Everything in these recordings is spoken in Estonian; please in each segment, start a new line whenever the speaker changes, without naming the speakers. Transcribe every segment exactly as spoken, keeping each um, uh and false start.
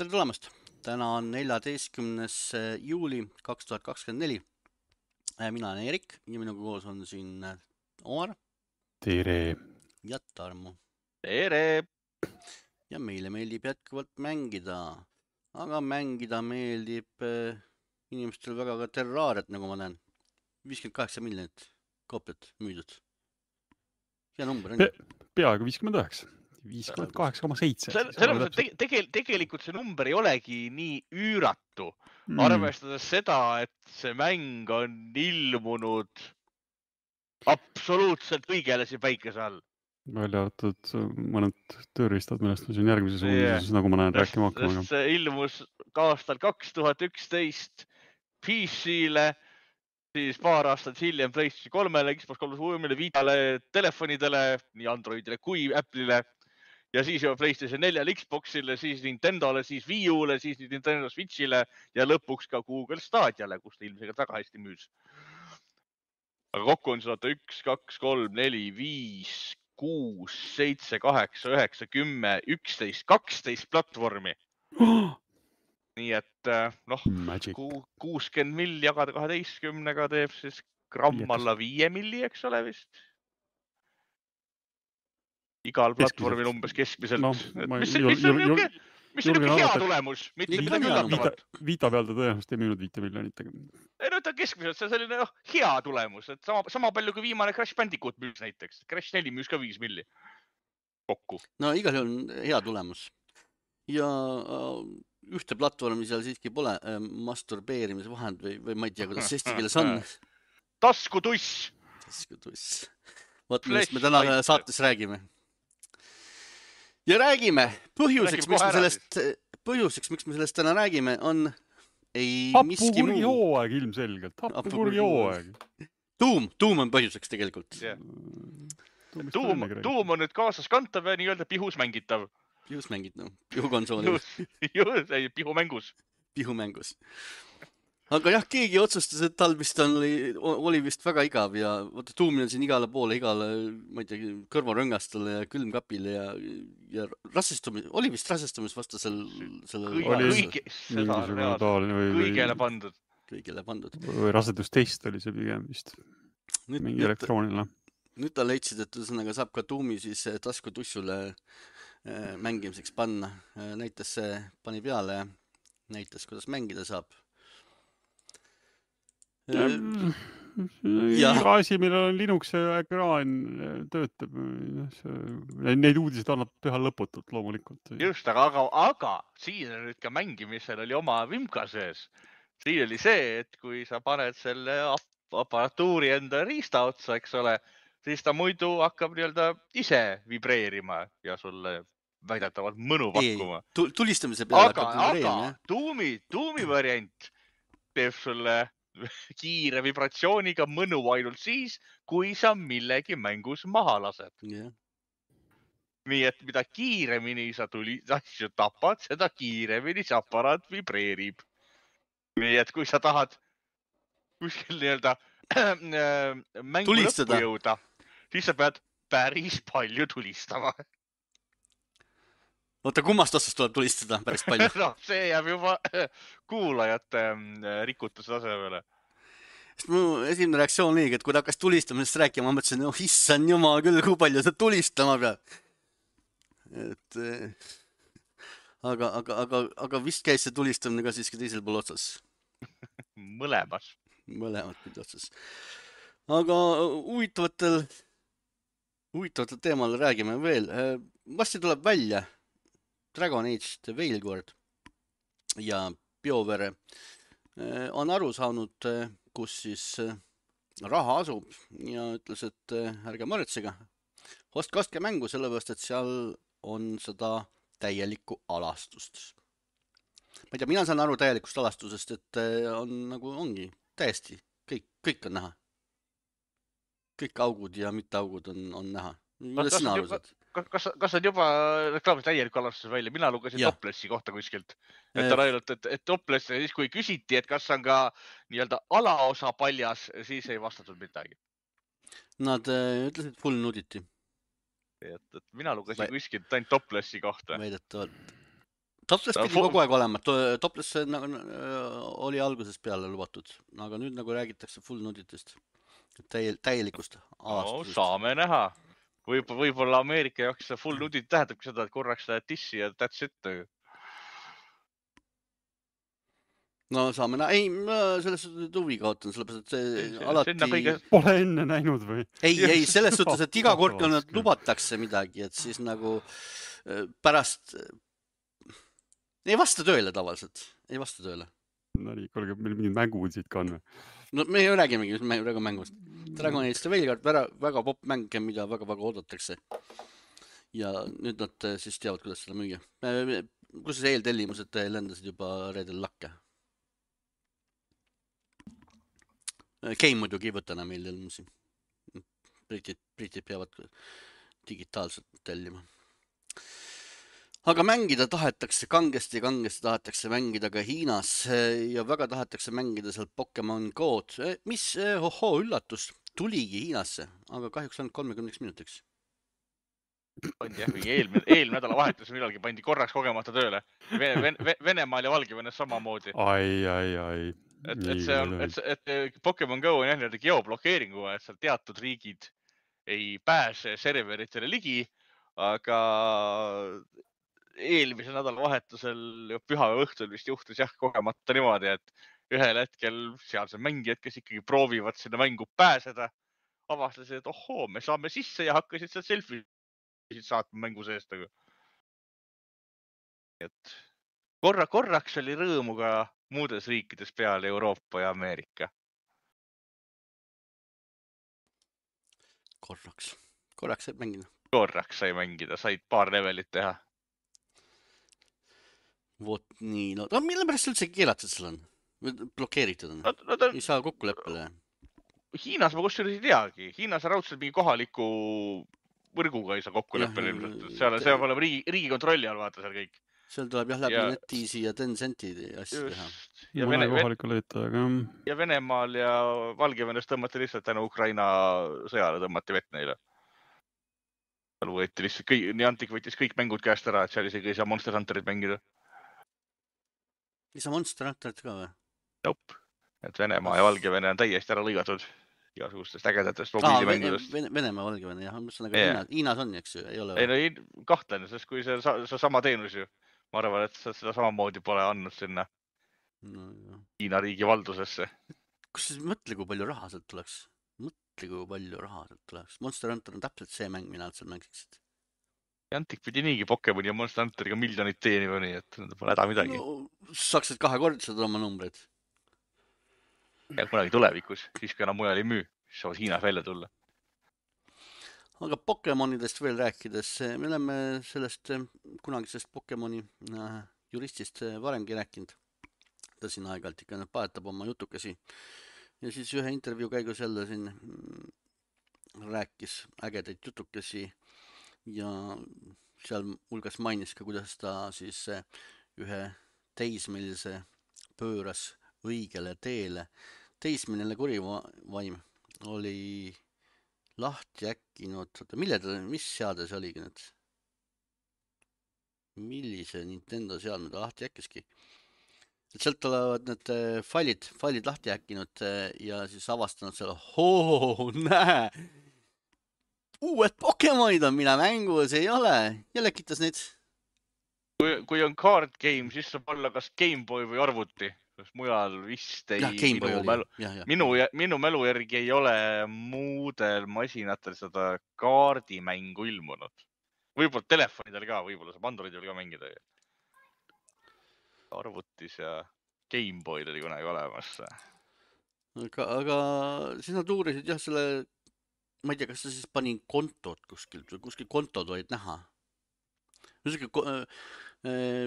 tere tulemast! Täna on neljateistkümnes juuli kaks tuhat kakskümmend neli. Mina olen Erik ja minuga koos on siin Omar.
Tere!
Ja Tarmo.
Tere!
Ja meile meeldib jätkuvalt mängida. Aga mängida meeldib inimestel väga ka Terrariat, nagu ma näen. viiskümmend kaheksa miljonit koopiat müüdud. Hea number on.
Pe peaaegu viiskümmend üheksa. viiskümmend kaheksa koma seitse.
Selles mõttes, et tege tegelikult see number ei olegi nii üüratu.
Mm.
Arvestades seda, et see mäng on ilmunud absoluutselt õigelasi päikese all.
Välja arvatud mõned tööriistad, millest me siin järgmises uudises, yeah. nagu ma näen rääkima hakkama.
See ilmus ka aastal kaks tuhat üksteist P C-le, siis paar aastat hiljem PlayStation kolmele, Xbox kolmesada Vitale, telefonidele, nii Androidile kui Apple'ile. Ja siis juba PlayStation neljale, Xboxile, siis Nintendole, siis Wii U'le, siis Nintendo Switch'ile ja lõpuks ka Google Stadiale, kus ta ilmselt väga hästi müüs. Aga kokku on seda üks, kaks, kolm, neli, viis, kuus, seitse, kaheksa, üheksa, kümme, üksteist, kaksteist platvormi.
Oh!
Nii et noh, kuuskümmend milli jagada kaheteistkümnega teeb siis gramm alla viie milli, eks ole vist. Igal platvormil umbes keskmiselt. No, ma, mis, jul, mis on niuke, mis on niuke hea tulemus?
Vita peal ta tõenäoliselt ei müünud viite miljonit.
Ei no ta keskmiselt, see on selline oh, hea tulemus. Et sama, sama palju kui viimane Crash Bandicoot müüs näiteks. Crash neli müüs ka viis milli kokku.
No igal juhul on hea tulemus. Ja ühte platvormi seal siiski pole masturbeerimise vahend või, või ma ei tea, kuidas eesti keeles on.
Taskutuss.
Taskutuss. Võt, millest me täna saates räägime. Ja räägime. Põhjuseks, miks me sellest, põhjuseks, miks me sellest täna räägime, on ei miski muu.
Hapupurgi hooaeg ilmselgelt. Hapupurgi hooaeg.
Tuum, tuum on põhjuseks tegelikult.
Yeah. Tuum, tuum on nüüd kaasas kantav ja nii-öelda pihus mängitav.
Pihus mängitav. Pihukonsoolil.
Ei, pihumängus.
Pihumängus. Aga jah, keegi otsustas, et tal vist oli, oli vist väga igav ja võtta, tuumil on siin igale poole, igale, ma ei tea, kõrvarõngastele ja külmkapile ja, ja rasestumis, oli vist rasestumis vastasel selle
kõige, seda kõigele pandud.
Kõigele pandud.
Või rasedustest oli see pigem vist. Nüüd, mingi elektrooniline.
Nüüd ta leidsid, et ühesõnaga saab ka tuumi siis taskutussule mängimiseks panna. Näitas see, pani peale ja näitas, kuidas mängida saab.
Iga asi, millel on Linux ekraan töötab. Neid uudised annab teha lõputult loomulikult.
Just, aga, aga, aga siin nüüd ka mängimisel oli oma vimka sees. Siin oli see, et kui sa paned selle aparatuuri enda riista otsa, eks ole, siis ta muidu hakkab nii-öelda ise vibreerima ja sulle väidetavalt mõnu pakkuma.
Ei, tulistamise peale
aga,
hakkab vibreerima.
Aga tuumi, tuumi variant teeb sulle kiire vibratsiooniga mõnu ainult siis, kui sa millegi mängus maha lased.
Yeah.
Nii et mida kiiremini sa tuli, asju tapad, seda kiiremini see aparaat vibreerib. Nii et kui sa tahad kuskil nii-öelda mängu lõppu jõuda, siis sa pead päris palju tulistama.
Oota, kummast otsast tuleb tulistada päris palju?
No, see jääb juba kuulajate rikutuse tasemele.
Sest mu esimene reaktsioon oli, et kui ta hakkas tulistamisest rääkima, ma mõtlesin, oh issan jumal küll, kui palju ta tulistama peab. Et, aga, aga, aga, aga vist käis see tulistamine ka siiski teisel pool otsas.
Mõlemas.
Mõlemad pidi otsas. Aga huvitavatel, huvitavatel teemal räägime veel. Vasti tuleb välja Dragon Age The Veilguard ja BioWare on aru saanud, kus siis raha asub ja ütles, et ärge muretsege. Ostke, ostke mängu, sellepärast, et seal on seda täielikku alastust. Ma ei tea, mina saan aru täielikust alastusest, et on nagu ongi täiesti, kõik, kõik on näha. Kõik augud ja mitte augud on, on näha. Kuidas sina aru saad?
Kas, kas on juba reklaamis täielikku alastus välja? Mina lugesin Toplessi kohta kuskilt. Et on ainult, et, et Topless, siis kui küsiti, et kas on ka nii-öelda alaosa paljas, siis ei vastatud midagi.
Nad äh, ütlesid full nudity.
Et, et mina lugesin Vai... kuskilt ainult Toplessi kohta.
Väidetavalt. Topless
No,
pidi
fu-
kogu aeg olema, To- Topless äh, nagu, äh, oli algusest peale lubatud, aga nüüd nagu räägitakse full nuditest, täie, täielikust
no
avastusest.
saame näha. Võib, võib-olla Ameerika jaoks see full nudit tähendabki seda, et korraks lähed dissi ja that's it.
No saame näha, ei, ma selles suhtes huvi kaotan, sellepärast, et see
Sinna
alati...
kõige...
Pole enne näinud või?
Ei, ei, selles suhtes, et iga kord, kui nad
Vastavalt.
lubatakse midagi, et siis nagu äh, pärast äh, ei vasta tööle tavaliselt, ei vasta tööle.
No nii, kuulge, meil mingid mängud siit ka on või?
No me ju räägimegi just mängu, mängust. Dragon Age Veilguard, väga, väga popp mäng, mida väga-väga oodatakse. Ja nüüd nad äh, siis teavad, kuidas seda müüa. Äh, Kus see eeltellimused lendasid juba reedel lakke? Äh, Game muidugi ei võta enam eeltellimusi. Britid, britid peavad digitaalselt tellima. Aga mängida tahetakse, kangesti ja kangesti tahetakse mängida ka Hiinas ja väga tahetakse mängida seal Pokemon Go'd, mis, ohoo, üllatus, tuligi Hiinasse, aga kahjuks ainult kolmekümneks minutiks.
Pandi jah, mingi eelmine, eelmine nädala vahetus millalgi pandi korraks kogemata tööle. Vene, Vene, Venemaal ja Valgevenes samamoodi.
Ai, ai, ai.
Et, et see on, et, et Pokemon Go on jah nii geoblokeeringu, et seal teatud riigid ei pääse serveritele ligi, aga eelmise nädala vahetusel pühapäeva õhtul vist juhtus jah kogemata niimoodi, et ühel hetkel sealsed mängijad, kes ikkagi proovivad sinna mängu pääseda, avastasid, et ohoo, me saame sisse ja hakkasid seal selfie saatma mängu seest. Et korra, korraks oli rõõmu ka muudes riikides peale Euroopa ja Ameerika.
Korraks. Korraks sai mängida.
Korraks sai mängida, said paar levelit teha.
Vot nii, no, no mille pärast üldse keelatud seal on? Blokeeritud on?
No, no, ta...
Ei saa kokkuleppele?
Hiinas ma kusjuures ei teagi. Hiinas raudselt mingi kohaliku võrguga ei saa kokkuleppele ilmselt. Seal, seal olema riigi, riigi kontrolli all vaata seal kõik.
Seal tuleb jah läbi
ja...
NetEasy ja Tencenti asju teha.
Ja, Vene, Ven...
ja Venemaal ja Valgevenes tõmmati lihtsalt tänu Ukraina sõjale tõmmati vett neile. Seal võeti lihtsalt kõik, Niantic võttis kõik mängud käest ära, et seal isegi ei saa Monster Hunterit mängida.
Ei saa Monster Hunterit ka või?
Nope. Et Venemaa ja Valgevene on täiesti ära lõigatud igasugustest ägedatest mobiilimängudest.
Aa, Venemaa, Valgevene, jah. Yeah. Hiinas on, eks ju? Ei, ole
ei no kahtlen, sest kui see, see sama teenus ju, ma arvan, et seda samamoodi pole andnud sinna no, Hiina riigi valdusesse.
Kus siis mõtle, kui palju raha sealt tuleks? Mõtle, kui palju raha sealt tuleks. Monster Hunter on täpselt see mäng, mina seal mängiksid.
Niantic pidi niigi Pokemoni ja Monster Hunteriga miljonit teeniva, nii et pole häda midagi.
No, saaksid kahekordselt oma numbreid.
Ja kunagi tulevikus, siis kui enam mujal ei müü, siis saavad Hiinas välja tulla.
Aga Pokemonidest veel rääkides, me oleme sellest kunagisest Pokemoni juristist varemgi rääkinud. Ta siin aeg-ajalt ikka paetab oma jutukesi. Ja siis ühe intervjuu käigus jälle siin rääkis ägedaid jutukesi ja seal hulgas mainis ka, kuidas ta siis ühe teismelise pööras õigele teele. Teismeline kurivaim oli lahti äkkinud, mille ta, mis seade see oligi nüüd? Millise Nintendo seadme ta lahti äkkiski? Et sealt tulevad need failid, failid lahti äkkinud ja siis avastanud seal, hoo, näe, uued Pokemonid on, mina mängus ei ole. Jälle kitas neid.
Kui, kui on card game, siis saab olla kas Gameboy või arvuti. Mujal vist ei,
ja,
minu, mälu,
ja, ja.
Minu, minu mälu järgi ei ole muudel masinatel seda kaardimängu ilmunud. Võib-olla telefonidel ka, võib-olla saab Androidil ka mängida. Arvutis ja Gameboy oli kunagi olemas.
Aga, aga siis nad uurisid jah selle, ma ei tea, kas ta siis pani kontot kuskil, kuskil kontod olid näha. Äh,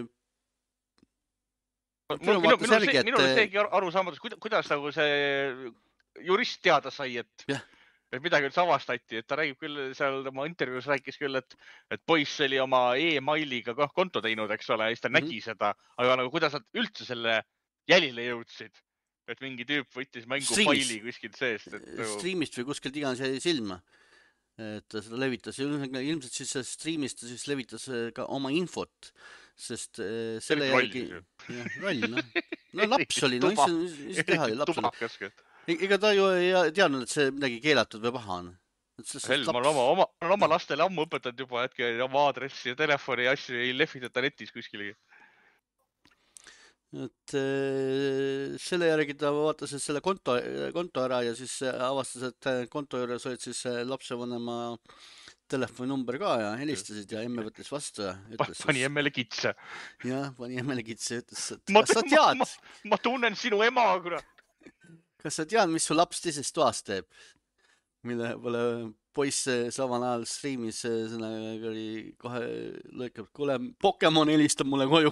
Minul on seegi aru saamatus, kuidas nagu see jurist teada sai, et,
yeah.
et midagi üldse avastati, et ta räägib küll, seal oma intervjuus rääkis küll, et, et poiss oli oma e-mailiga konto teinud, eks ole, ja siis ta mm -hmm. nägi seda, aga nagu kuidas nad üldse selle jälile jõudsid, et mingi tüüp võttis mängu faili kuskilt seest. Et...
Streamist või kuskilt iganes jäi silma, et ta seda levitas ja ilmselt siis streamist ta siis levitas ka oma infot sest äh, selle
Eriti
järgi...
rollis
jah, roll, noh. No laps oli, no
Tuba-
mis, mis teha oli, laps oli.
tubakas.
E- Ega ta ju ei teadnud, et see midagi keelatud või paha on. Et sest
Helm on
laps...
oma, oma, on oma lastele ammu õpetanud juba, et oma aadressi ja telefoni ja asju ei lehvitata netis kuskilegi.
Et äh, selle järgi ta vaatas et selle konto, konto ära ja siis avastas, et konto juures olid siis lapsevanema telefoninumber ka ja helistasid ja emme võttis vastu ja ütles...
Pani emmele kitse.
Jah, pani emmele kitse ja ütles, et
ma,
kas sa tead...
Ma, ma, ma tunnen sinu ema, kurat.
Kas sa tead, mis su laps teises toas teeb? Mille pole poiss samal ajal striimis sõna oli kohe lõikab, kuule, Pokemon helistab mulle koju.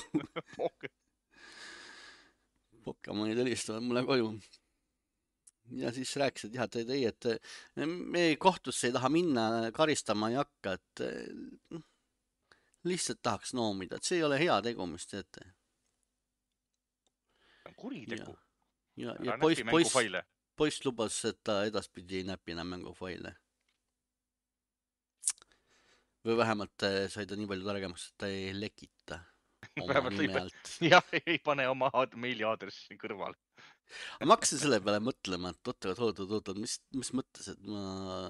Pokemonid helistavad mulle koju. Ja siis rääkisid, jah, et ei, et me kohtusse ei taha minna, karistama ei hakka, et lihtsalt tahaks noomida, et see ei ole hea tegu, mis teete.
Kuritegu.
Ja, ja poiss, poiss, poiss lubas, et ta edaspidi ei näpi enam mängufaile. Või vähemalt sai ta nii palju targemaks, et ta ei lekita oma nime alt.
Jah, ei pane oma meiliaadressi kõrval.
Ma hakkasin selle peale mõtlema, et ootavad, ootavad, ootavad, mis, mis mõttes, et ma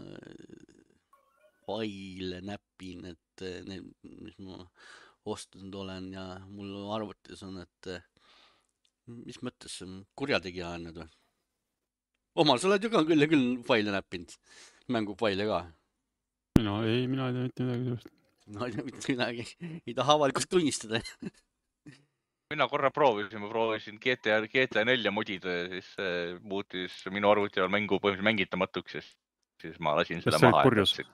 faile näpin, et need, mis ma ostnud olen ja mul arvutis on, et mis mõttes kurjategija on nüüd või? Oma, sa oled ju ka küll ja küll faile näppinud, mängufaile ka.
No ei, mina ei tea mitte midagi sellest.
No ei tea mitte midagi, ei taha avalikult tunnistada.
Mina korra proovisin, ma proovisin G T A, G T A nelja modida ja siis äh, muutis minu arvuti all mängu põhimõtteliselt mängitamatuks ja siis ma lasin selle
see
maha.
See,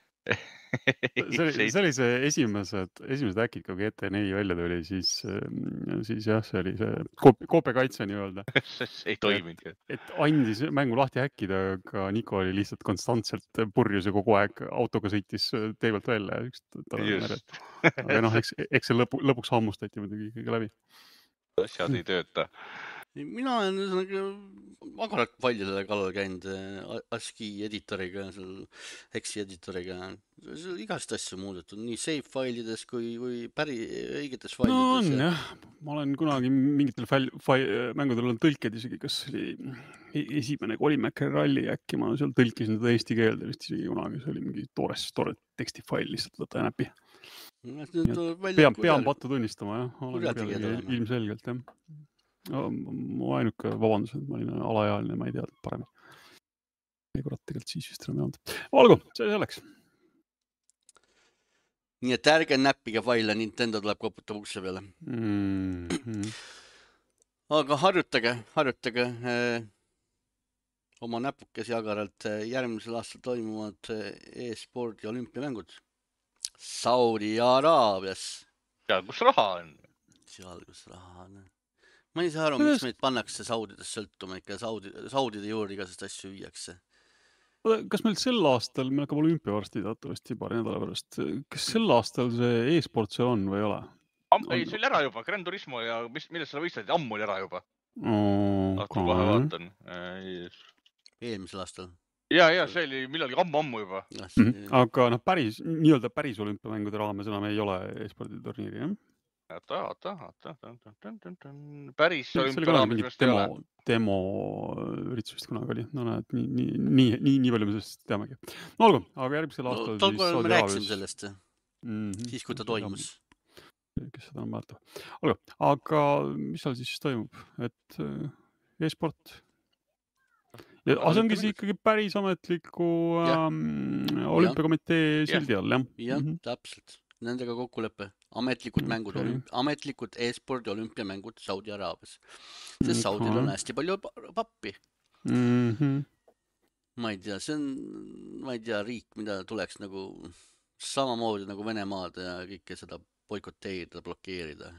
see oli see esimesed, esimesed äkid, kui G T A neli välja tuli, siis, siis jah, see oli see koopekaitse nii-öelda.
See ei toiminud.
Et, et andis mängu lahti häkkida, aga Niko oli lihtsalt konstantselt purjus ja kogu aeg autoga sõitis tee pealt välja.
Just.
Aga noh, eks, eks see lõpu, lõpuks hammustati muidugi kõige läbi.
Asjad ei tööta.
Mina olen magarat paljudele kallal käinud ASCII editoriga, Hexi editoriga. Igast asju muudetud, nii save failides kui, kui päri õigetes failides.
No on ja. jah, ma olen kunagi mingitel fail, fail, mängudel on tõlked isegi, kas oli esimene Kolimäkke ralli äkki, ma seal tõlkisin seda eesti keelde vist isegi kunagi, see oli mingi toores, toore tekstifail lihtsalt võtta ja näpi. Pean, pean pattu tunnistama, jah. Olen ilmselgelt, jah. Mu ainuke vabandus, et ma olin alaealine, ma ei teadnud paremini. Ei kurat, tegelikult siis vist enam ei olnud. Olgu, see selleks.
Nii et ärge näppige faile, Nintendo tuleb koputab ukse peale.
Mm -hmm.
Aga harjutage, harjutage eh, oma näpukesi agaralt järgmisel aastal toimuvad e-spordi olümpiamängud. Saudi Araabias.
Seal, kus raha on.
Seal, kus raha on. Ma ei saa aru, miks meid pannakse Saudidest sõltuma, ikka Saudi, Saudide juurde igasest asju viiakse.
Kas meil sel aastal, meil hakkab olümpia varsti teatavasti paari nädala pärast, kas sel aastal see e-sport seal on või ei ole?
Ei, see oli ära juba, Gran Turismo ja mis, millest seda võistled, ammu oli ära juba.
Okay.
Kohe vaatan.
Eelmisel aastal.
Ja, ja, see oli millalgi ammu-ammu juba.
Mm -hmm. Aga noh, päris, nii-öelda päris olümpiamängude raames enam ei ole e-spordi turniiri, jah?
Oota, oota, oota, oota, päris
olümpiaraames ei ole. Demo üritus vist kunagi oli. No näed, nii, nii, nii, nii, nii palju me sellest teamegi. No olgu, aga järgmisel aastal...
No, tol korral me rääkisime sellest, mm -hmm. siis kui ta toimus.
Kes seda on määrta. Olgu, aga mis seal siis toimub? Et e-sport... Ja see ongi see ikkagi päris ametliku ähm, olümpiakomitee sildi all, jah?
Jah, mm -hmm. täpselt. Nendega kokkuleppe. Ametlikud okay. mängud, olümp... ametlikud e-spordi olümpiamängud Saudi Araabias. Sest okay. Saudil on hästi palju pappi.
Mm -hmm.
Ma ei tea, see on, ma ei tea, riik, mida tuleks nagu samamoodi nagu Venemaad ja kõike seda boikoteerida, blokeerida.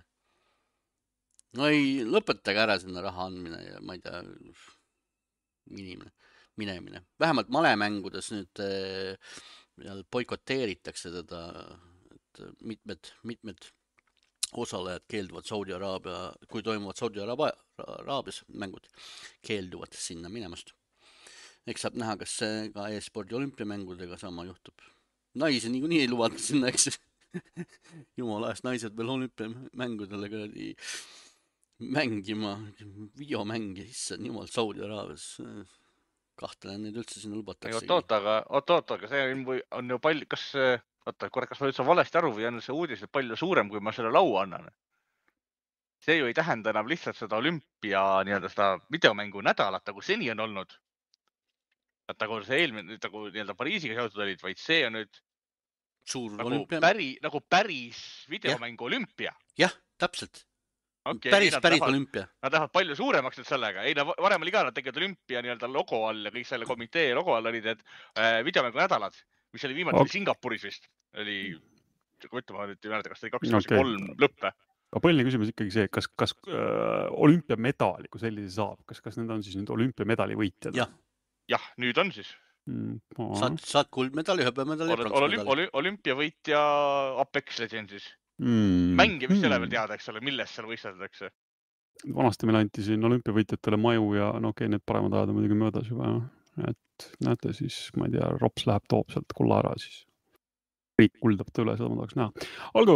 No ei, lõpetage ära sinna raha andmine ja ma ei tea... Inimene, minemine. Vähemalt malemängudes nüüd äh, boikoteeritakse teda, et mitmed, mitmed osalejad keelduvad Saudi Araabia, kui toimuvad Saudi Araabias mängud, keelduvad sinna minemast. Eks saab näha, kas see ka e-spordi olümpiamängudega sama juhtub. Naisi niikuinii ei luvata sinna, eks jumala eest naised veel olümpiamängudele kuradi mängima, videomängi, issand jumal, Saudi Araabias. Kahtelen neid üldse sinna lubatakse.
oot, oot, aga, oot, oot, aga see on, on ju palju, kas, oota, korra, kas ma üldse valesti aru või on see uudis palju suurem, kui ma selle laua annan? See ju ei tähenda enam lihtsalt seda olümpia nii-öelda seda videomängu nädalat, nagu seni on olnud. Nagu see eelmine, nagu nii-öelda Pariisiga seotud olid, vaid see on nüüd
suur
nagu,
olümpia.
Päri, nagu päris videomängu ja. Olümpia.
Jah, täpselt.
Okay,
päris,
ei,
päris
tahavad,
olümpia.
Nad lähevad palju suuremaks nüüd sellega. Ei, varem oli ka, nad tegid olümpia nii-öelda logo all ja kõik selle komitee logo all olid need äh, videomängu nädalad, mis oli viimati okay. Singapuris vist. Oli, kui ütlema, nüüd ei mäleta, kas ta oli kaks tuhat kolm okay. lõppe.
Aga põhiline küsimus ikkagi see, kas, kas äh, olümpiamedali, kui sellise saab, kas, kas need on siis nüüd olümpiamedali võitjad?
Jah.
Jah, nüüd on siis.
Mm,
saad, saad kuldmedali, hõbemedali ja pronksmedali.
Olümpiavõitja Apex Legends siis.
Mm.
Mängi, mis mm. ei ole veel teada, eks ole, millest seal võistletakse?
Vanasti meil anti siin olümpiavõitjatele maju ja no okei, okay, need paremad ajad on muidugi möödas juba. Et näete siis, ma ei tea, Rops läheb toob sealt kulla ära, siis riik kuldab ta üle, seda ma tahaks näha. Olgu!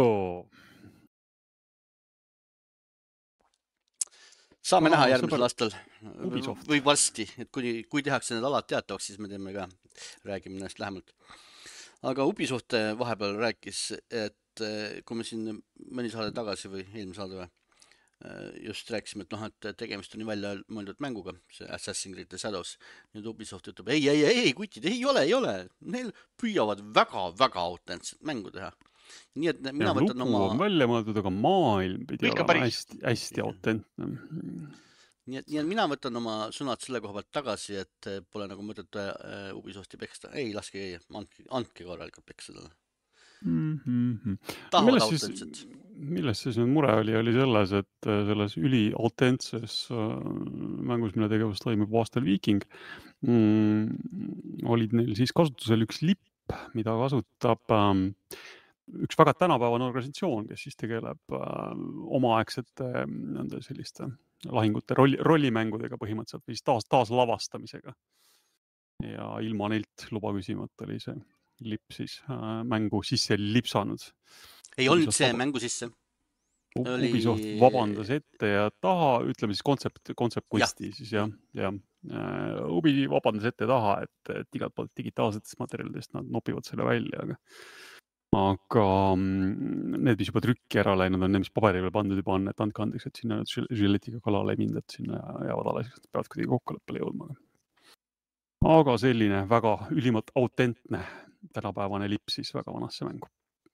Saame Aa, näha järgmisel aastal või varsti, et kui, kui tehakse need alad teatavaks, siis me teeme ka, räägime näest lähemalt. Aga Ubisoft vahepeal rääkis, et kui me siin mõni saade tagasi või eelmine saade või, just rääkisime, et noh, et tegemist on nii välja mõeldud mänguga, see Assassin's Creed The Shadows. Nüüd Ubisoft ütleb, ei, ei, ei, kutid, ei ole, ei ole. Neil püüavad väga, väga autentset mängu teha. Nii et mina
ja,
võtan
lugu
oma...
on välja mõeldud, aga maailm pidi olema hästi, hästi autentne.
Nii et, nii et mina võtan oma sõnad selle koha pealt tagasi, et pole nagu mõtet uh, Ubisofti peksta. Ei, laske ei, andke, andke korralikult peksada.
Mm-hmm.
Tahavad autentset.
Milles siis nüüd mure oli, oli selles, et selles üli autentses mängus, mille tegevus toimub aastal Viking, mm, olid neil siis kasutusel üks lipp, mida kasutab ähm, üks väga tänapäevane organisatsioon, kes siis tegeleb äh, omaaegsete nende selliste lahingute rolli, rollimängudega põhimõtteliselt või siis taas, taas lavastamisega. Ja ilma neilt luba küsimata oli see lipp siis äh, mängu sisse lipsanud.
Ei olnud see vab... mängu sisse.
Oli... Ubisoft vabandas ette ja taha, ütleme siis kontsept, kontseptkusti ja. Siis jah, ja. Uh, Ubi vabandas ette ja taha, et, et igalt poolt digitaalsetest materjalidest nad nopivad selle välja, aga aga need, mis juba trükki ära läinud on, need, mis paberile pandud juba on, et andke andeks, et sinna žiletiga kalale ei mind, et sinna jäävad alles, et peavad kuidagi kokkuleppele jõudma. Aga selline väga ülimalt autentne tänapäevane lipp siis väga vanasse mängu.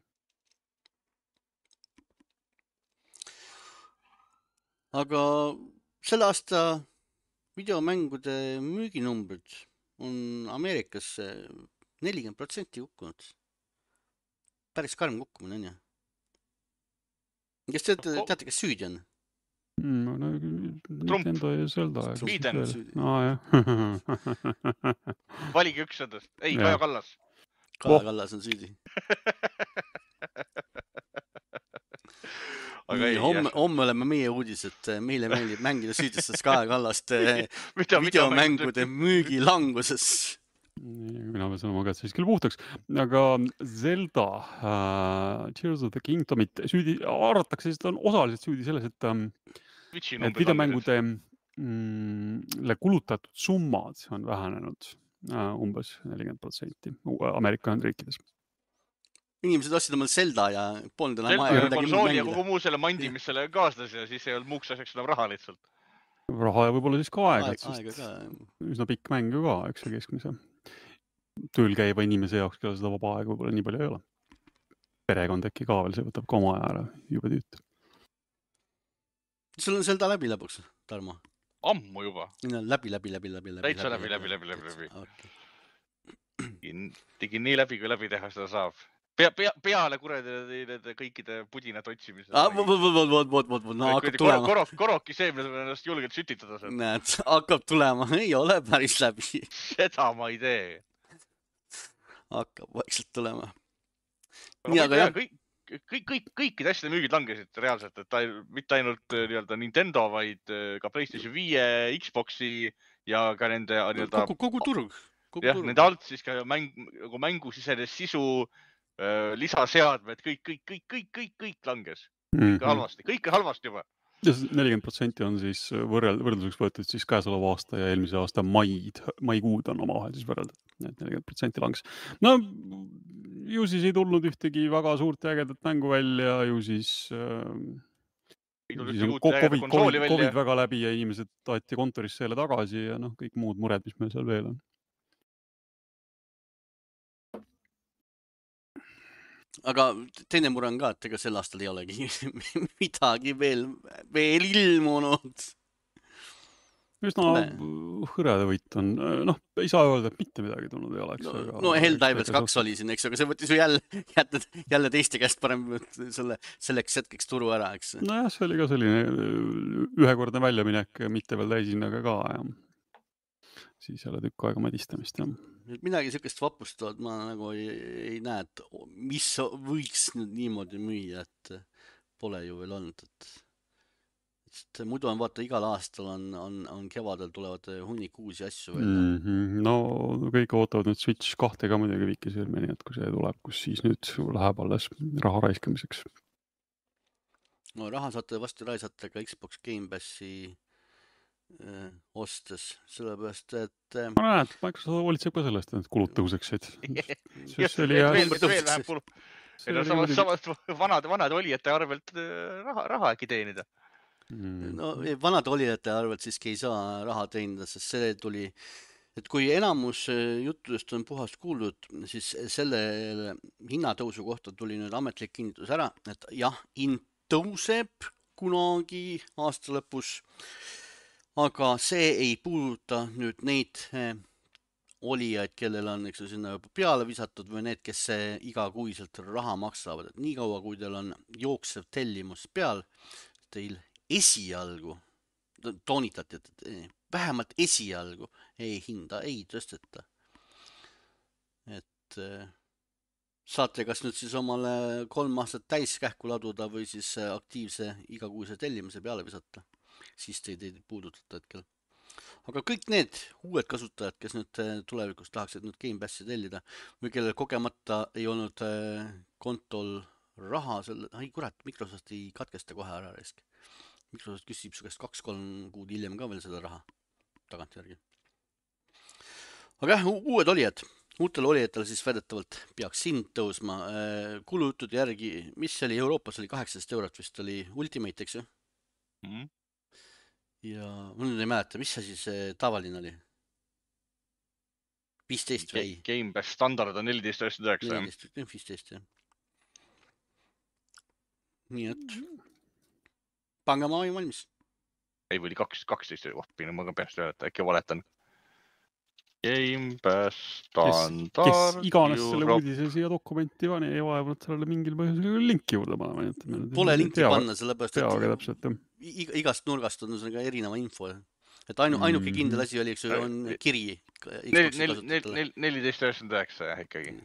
Aga selle aasta videomängude müüginumbrid on Ameerikas nelikümmend protsenti kukkunud. Päris karm kukkumine on ju. Kes teate, teate, kes süüdi on?
No, no, Nintendo ja Zelda.
Sweden.
No, jah.
Valige üks sõdust. Ei, Kaja Kallas.
Kaja oh. Kallas on süüdi. Aga ei, homme, homme oleme meie uudis, et meile meeldib mängida süüdistas Kaja Kallast videomängude müügilanguses.
Mina pean sõnuma ka, et siis küll puhtaks. Aga Zelda uh, Tears of the Kingdomit süüdi, arvatakse, et on osaliselt süüdi selles, et, um, et videomängude mm, kulutatud summad on vähenenud uh, umbes nelikümmend protsenti Ameerika Ühendriikides.
Inimesed ostsid omal Zelda ja polnud enam
aega. Konsooli ja kogu muu selle mandi, mis selle kaastas ja siis ei olnud muuks asjaks enam raha lihtsalt.
Raha ja võib-olla siis ka aega,
aega,
sest
aega ka.
Üsna pikk mäng ju ka, eks see keskmise tööl käiva inimese jaoks, kelle seda vaba aega võib-olla nii palju ei ole. Perekond äkki ka veel, see võtab ka oma aja ära jube tüüt.
Sul on Zelda läbi lõpuks, Tarmo?
Ammu juba.
Läbi, läbi, läbi, läbi.
Täitsa läbi, läbi, läbi, läbi, läbi. Okay. Tegin nii läbi, kui läbi teha seda saab. Pea, pea, peale kurede kõikide pudinad otsimise.
Ah, vod, vod, vod, vod, vod, no hakkab tulema.
Korok, koroki see, mida ennast julgelt sütitada seal.
Näed, hakkab tulema, ei ole päris läbi.
Seda ma ei tee.
Hakkab vaikselt tulema.
Nii, aga jah. Kõik, kõik, kõik, kõikide asjade müügid langesid reaalselt, et ta mitte ainult nii-öelda Nintendo, vaid ka PlayStation viie, Xboxi ja ka nende nii-öelda...
Kogu, kogu turg.
Jah, nende alt siis ka mäng, mängu sisenes sisu lisaseadmed, kõik, kõik, kõik, kõik, kõik, kõik langes. Kõike
Mhm.
halvasti, kõike halvasti juba.
Ja see nelikümmend protsenti on siis võrreld, võrdluseks võetud siis käesoleva aasta ja eelmise aasta maid, maikuud on omavahel siis võrreldud. Need nelikümmend protsenti langes. No ju siis ei tulnud ühtegi väga suurt ja ägedat mängu välja, ju siis,
Ei
ju
tulnud
siis
ühtegi
on
uut ägedat
COVID,
konsooli
COVID,
välja.
COVID väga läbi ja inimesed taeti kontorisse jälle tagasi ja noh, kõik muud mured, mis meil seal veel on.
Aga teine mure on ka, et ega sel aastal ei olegi midagi veel, veel ilmunud.
Üsna hõreda võit on. Noh, ei saa öelda, et mitte midagi tulnud ei oleks.
No,
aga,
no Helldivers kaks oli siin, eks, aga see võttis ju jälle, jälle, jälle teiste käest parem selle, selleks hetkeks turu ära, eks.
Nojah, see oli ka selline ühekordne väljaminek, mitte veel täisinnaga ka. Ja. Siis jälle tükk aega madistamist. Ja.
Midagi sellist vapustavat ma nagu ei, ei näe, et mis võiks nüüd niimoodi müüa, et pole ju veel olnud, et Sest muidu on vaata, igal aastal on, on, on kevadel tulevad hunnik uusi asju välja.
Mm -hmm. No kõik ootavad nüüd Switch kahte ka muidugi viikisõrmeni, et kui see tuleb, kus siis nüüd läheb alles raha raiskamiseks.
No raha saate vasti raisata ka Xbox Game Passi äh, ostes, sellepärast, et äh,
ma näen, et Microsoft hoolitseb ka sellest, et kulud tõuseksid.
Just, veel, veel, veel vähem kulub. Samas, samas vanad, vanad olijate arvelt raha, raha äkki teenida.
No vanad olijate arvelt siiski ei saa raha teenida, sest see tuli, et kui enamus juttudest on puhast kuuldud, siis selle hinnatõusu kohta tuli nüüd ametlik kinnitus ära, et jah, hind tõuseb kunagi aasta lõpus, aga see ei puuduta nüüd neid olijaid, kellel on eks, sinna juba peale visatud või need, kes igakuiselt raha maksavad, et nii kaua, kui teil on jooksev tellimus peal, teil esialgu, toonitati, et vähemalt esialgu ei hinda, ei tõsteta. Et saate kas nüüd siis omale kolm aastat täis kähku laduda või siis aktiivse igakuise tellimise peale visata. Siis teid ei puudutata hetkel. Aga kõik need uued kasutajad, kes nüüd tulevikus tahaksid nüüd Game Passi tellida või kellel kogemata ei olnud kontol raha, selle, ai kurat, Microsoft ei katkesta kohe ära risk. Microsoft küsib su käest kaks-kolm kuud hiljem ka veel seda raha tagant järgi. Aga jah, uued olijad. Uutel olijatel siis väidetavalt peaks hind tõusma. Kulujutud järgi, mis oli Euroopas, oli kaheksateist eurot vist oli Ultimate, eks ju? Mm -hmm. Ja ma nüüd ei mäleta, mis see siis tavaline oli? viisteist või?
Game Pass standard on neliteist üheksakümmend üheksa.
neliteist, viisteist, jah. Nii et pange ma olin valmis.
Ei, või oli kaks, kaksteist oli, ma ka peast öelda, äkki valetan. Game Pass standard.
Kes, kes iganes selle uudise siia dokumenti pani, ei vaevanud sellele mingil põhjusel linki juurde panema.
Pole linki teava, panna, sellepärast,
et täpselt,
iga, igast nurgast on erineva info. Et ainu, ainuke kindel asi oli, eks on kiri.
neliteist üheksakümmend üheksa jah, ikkagi.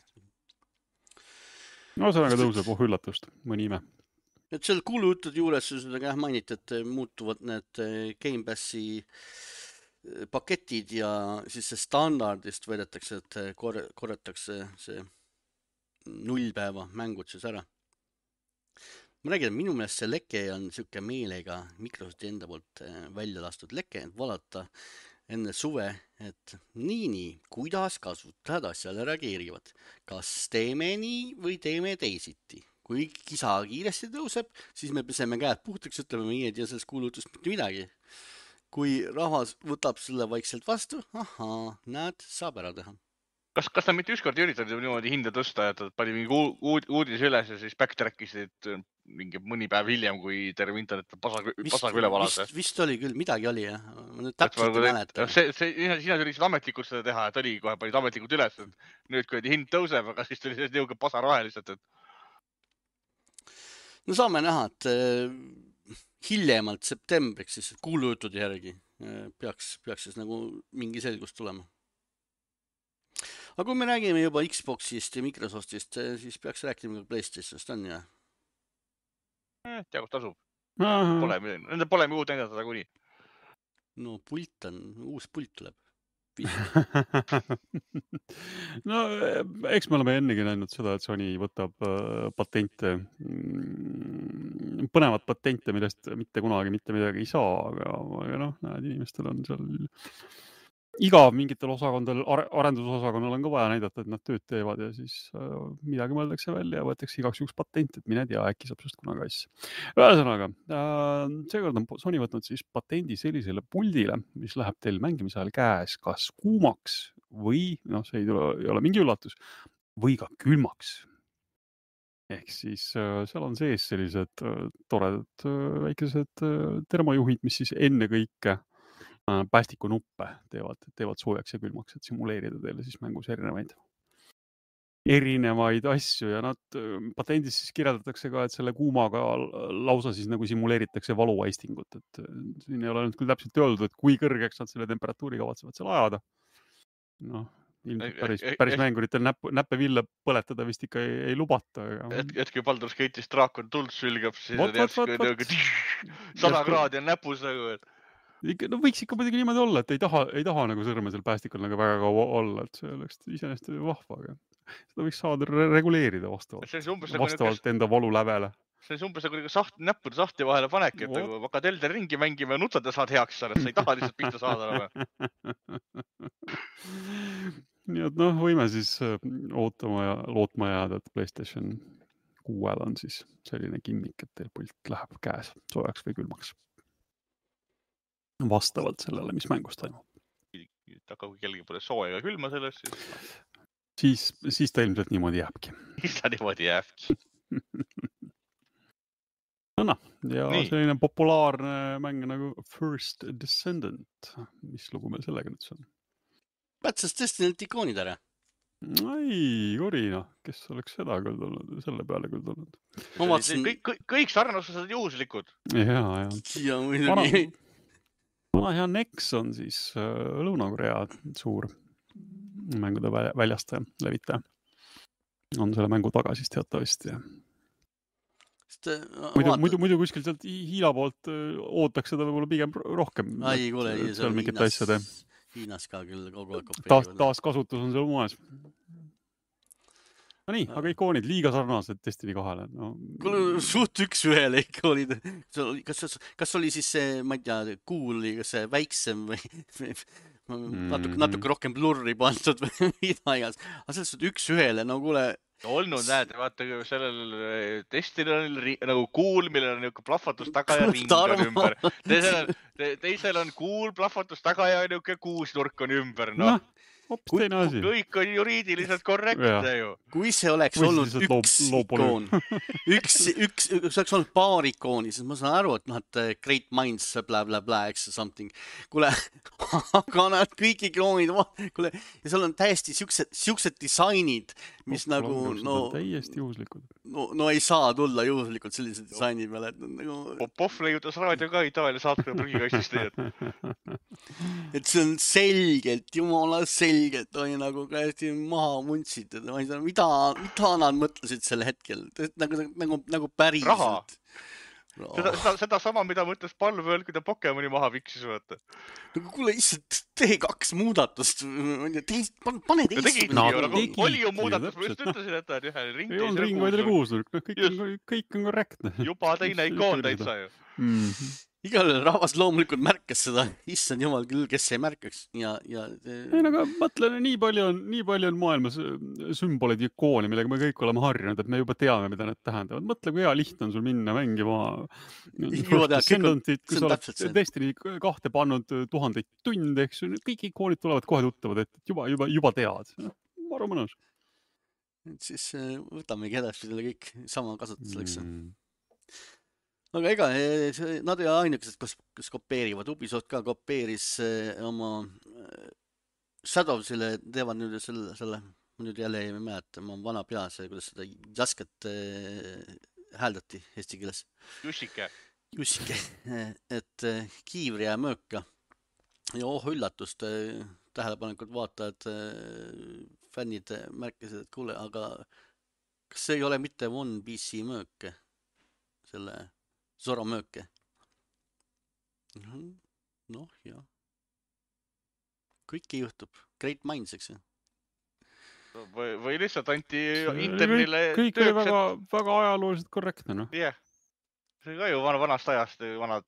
No see on aga tõuseb, oh üllatust, mõni ime.
Et seal kuulujutud juures jah mainiti, et muutuvad need Game Passi paketid ja siis see standardist vedetakse, et korratakse see nullpäeva mängud siis ära. Ma räägin, et minu meelest see leke on siuke meelega Microsofti enda poolt välja lastud leke, et vaadata enne suve, et nii, nii, kuidas kasutajad asjale reageerivad. Kas teeme nii või teeme teisiti? Kui kisa kiiresti tõuseb, siis me peseme käed puhtaks, ütleme meie ei tea sellest kuulutust mitte midagi. Kui rahvas võtab selle vaikselt vastu, ahaa, näed, saab ära teha.
Kas, kas ta mitte ükskord üritati niimoodi hinda tõsta, et pani mingi uudis üles ja siis backtrackisid mingi mõni päev hiljem, kui terve internet pasaga üle valas?
Vist, vist oli küll, midagi oli jah. Ma nüüd täpselt ei mäleta.
See, see, sina ürisid ametlikult seda teha, et oli kohe panid ametlikult üles, et nüüd kui hind tõuseb, aga siis tuli see jõuga pasar vaheliselt, et
no saame näha, et hiljemalt septembriks siis kuulujutud järgi peaks, peaks siis nagu mingi selgus tulema. Aga kui me räägime juba Xboxist ja Microsoftist, siis peaks rääkima ka PlayStationist, on ja?
Eh, tea, kus tasub. Pole, nende pole uut näidata kuni.
No pult on, uus pult tuleb.
no eks me oleme ennegi näinud seda, et Sony võtab äh, patente, mm, põnevat patente, millest mitte kunagi mitte midagi ei saa, aga, aga noh, näed, inimestel on seal igav mingitel osakondadel, arendusosakonnal on ka vaja näidata, et nad tööd teevad ja siis äh, midagi mõeldakse välja ja võetakse igaks juhuks patent, et mine tea, äkki saab sellest kunagi asja. Ühesõnaga, äh, seekord on Sony võtnud siis patendi sellisele puldile, mis läheb teil mängimise ajal käes kas kuumaks või, noh, see ei, tule, ei ole mingi üllatus, või ka külmaks. Ehk siis äh, seal on sees sellised äh, toredad äh, väikesed äh, termojuhid, mis siis enne kõike päästikunuppe teevad, teevad soojaks ja külmaks, et simuleerida teile siis mängus erinevaid, erinevaid asju ja nad patendis siis kirjeldatakse ka, et selle kuumaga lausa siis nagu simuleeritakse valuaistingut, et siin ei ole nüüd küll täpselt öeldud, et kui kõrgeks nad selle temperatuuri kavatsevad seal ajada. Noh, ilmselt päris, päris mänguritel näppe, näppeville põletada vist ikka ei, ei lubata.
Et, et kui Baldur's Gate'is draakon tuld sülgab, siis võt, võt, võt, võt. sada kraadi on näpus nagu, et
no võiks ikka muidugi niimoodi olla, et ei taha, ei taha nagu sõrme seal päästikul nagu väga kaua olla, et see oleks iseenesest vahva, aga seda võiks saada re reguleerida vastavalt, vastavalt nagu enda valulävele.
See on umbes nagu saht, näppude sahti vahele panek, et nagu hakkad Elden ringi mängima ja nutad ja saad heaks saada, sa ei taha lihtsalt pihta saada.
Nii et noh, võime siis ootama ja lootma jääda, et PlayStation kuuel on siis selline kimmik, et teil pult läheb käes soojaks või külmaks. Vastavalt sellele, mis mängus toimub.
Aga kui kellegi pole sooja ja külma sellest, siis...
siis... Siis ta ilmselt niimoodi jääbki.
Siis ta niimoodi jääbki.
no, ja Nii. Selline populaarne mäng nagu First Descendant. Mis lugu meil sellega nüüd on?
Pätses Destiny't ikoonid ära.
Ai, Korina, kes oleks seda küll tulnud, selle peale küll tulnud.
Vaatsin...
Kõik, kõik, kõik sarnasused on juhuslikud.
Ja, ja.
Ja muidugi.
Vana hea Nex on siis äh, Lõuna-Korea suur mängude väljastaja, levitaja. On selle mängu taga siis teatavasti.
Sest,
muidu, muidu, muidu kuskil sealt Hiina poolt ootaks seda võib-olla pigem rohkem.
Ai, kuule,
seal mingit asjade.
Hiinas ka küll kogu aeg
taas, taas kasutus on seal moes. No nii, aga ikoonid liiga sarnased Destiny kahele. No.
Kuule, suht üks ühele ikoonid. Kas, kas oli siis see, ma ei tea, kuuli, kas see väiksem või natuke, natuke rohkem blurri pandud või mida igas. Aga selles suht üks ühele, no kuule...
Olnud, näed, vaata sellel Destiny on nagu kuul, millel on niuke plahvatus taga ja ring on ümber. Teisel on, te, teisel on kuul, plahvatus taga ja niuke kuusnurk on ümber, noh. No.
Hoopis teine asi.
Kõik on juriidiliselt korrektne ju.
Kui see oleks Või olnud üks loob, ikoon, üks, üks, üks oleks olnud paar ikooni, siis ma saan aru, et noh, et great minds, bla, bla, bla, eks something. Kuule, aga nad kõik ikoonid, kuule, ja seal on täiesti siuksed, siuksed disainid, mis oh, nagu, no...
Täiesti juhuslikud.
No, no ei saa tulla juhuslikult sellise disaini peale, et nagu...
Poff leiutas raadio ka Itaalia saatme prügikastist teed.
Et see on selgelt, jumala selgelt oli nagu käesti maha muntsitud. Ma ei tea, mida, mida nad mõtlesid sel hetkel? Nagu, nagu, nagu päriselt.
Raha. Seda, seda, seda sama, mida mõtles Palvööl, kui ta Pokemoni maha viksis võtta.
No kuule, issand, tee kaks muudatust. Tee, pane teist.
No, oli ju muudatus, ma just ütlesin, et ta on ühe ring.
Ei on ring, vaid kuusnurk. Kõik on, kõik on korrektne.
Juba teine ikoon täitsa ju.
Mm-hmm.
Igal rahvas loomulikult märkas seda. Issand jumal küll, kes ei märkaks. Ja, ja...
Ei, aga mõtlen, nii palju on, nii palju on maailmas sümbolid ja ikooni, millega me kõik oleme harjunud, et me juba teame, mida need tähendavad. Mõtle, kui hea lihtne on sul minna mängima Descendantit, kui sa oled Destiny kahte pannud tuhandeid tunde, eks kõik ikoonid tulevad kohe tuttavad, et juba, juba, juba tead. Maru mõnus.
Et siis võtamegi edasi selle kõik sama kasutuseks. Mm. Aga ega, nad ei ole ainukesed, kes, kes kopeerivad. Ubisoft ka kopeeris oma Shadowsile, teevad nüüd selle, selle, ma nüüd jälle ei mäleta, ma on vana peas, kuidas seda Jasket hääldati eesti keeles.
Jussike.
Jussike, et kiivri ja mööka. Ja oh üllatust, tähelepanelikult vaatajad, fännid märkisid, et kuule, aga kas see ei ole mitte One P C mööke? Selle... Zoro mööke. Noh, jah. kõike juhtub. Great minds, eks ju.
Või, või lihtsalt anti
See oli
internile
kõik, kõik oli
tööks,
väga, väga ajalooliselt korrektne, noh.
et jah, see oli ka ju vana, vanast ajast, vanad,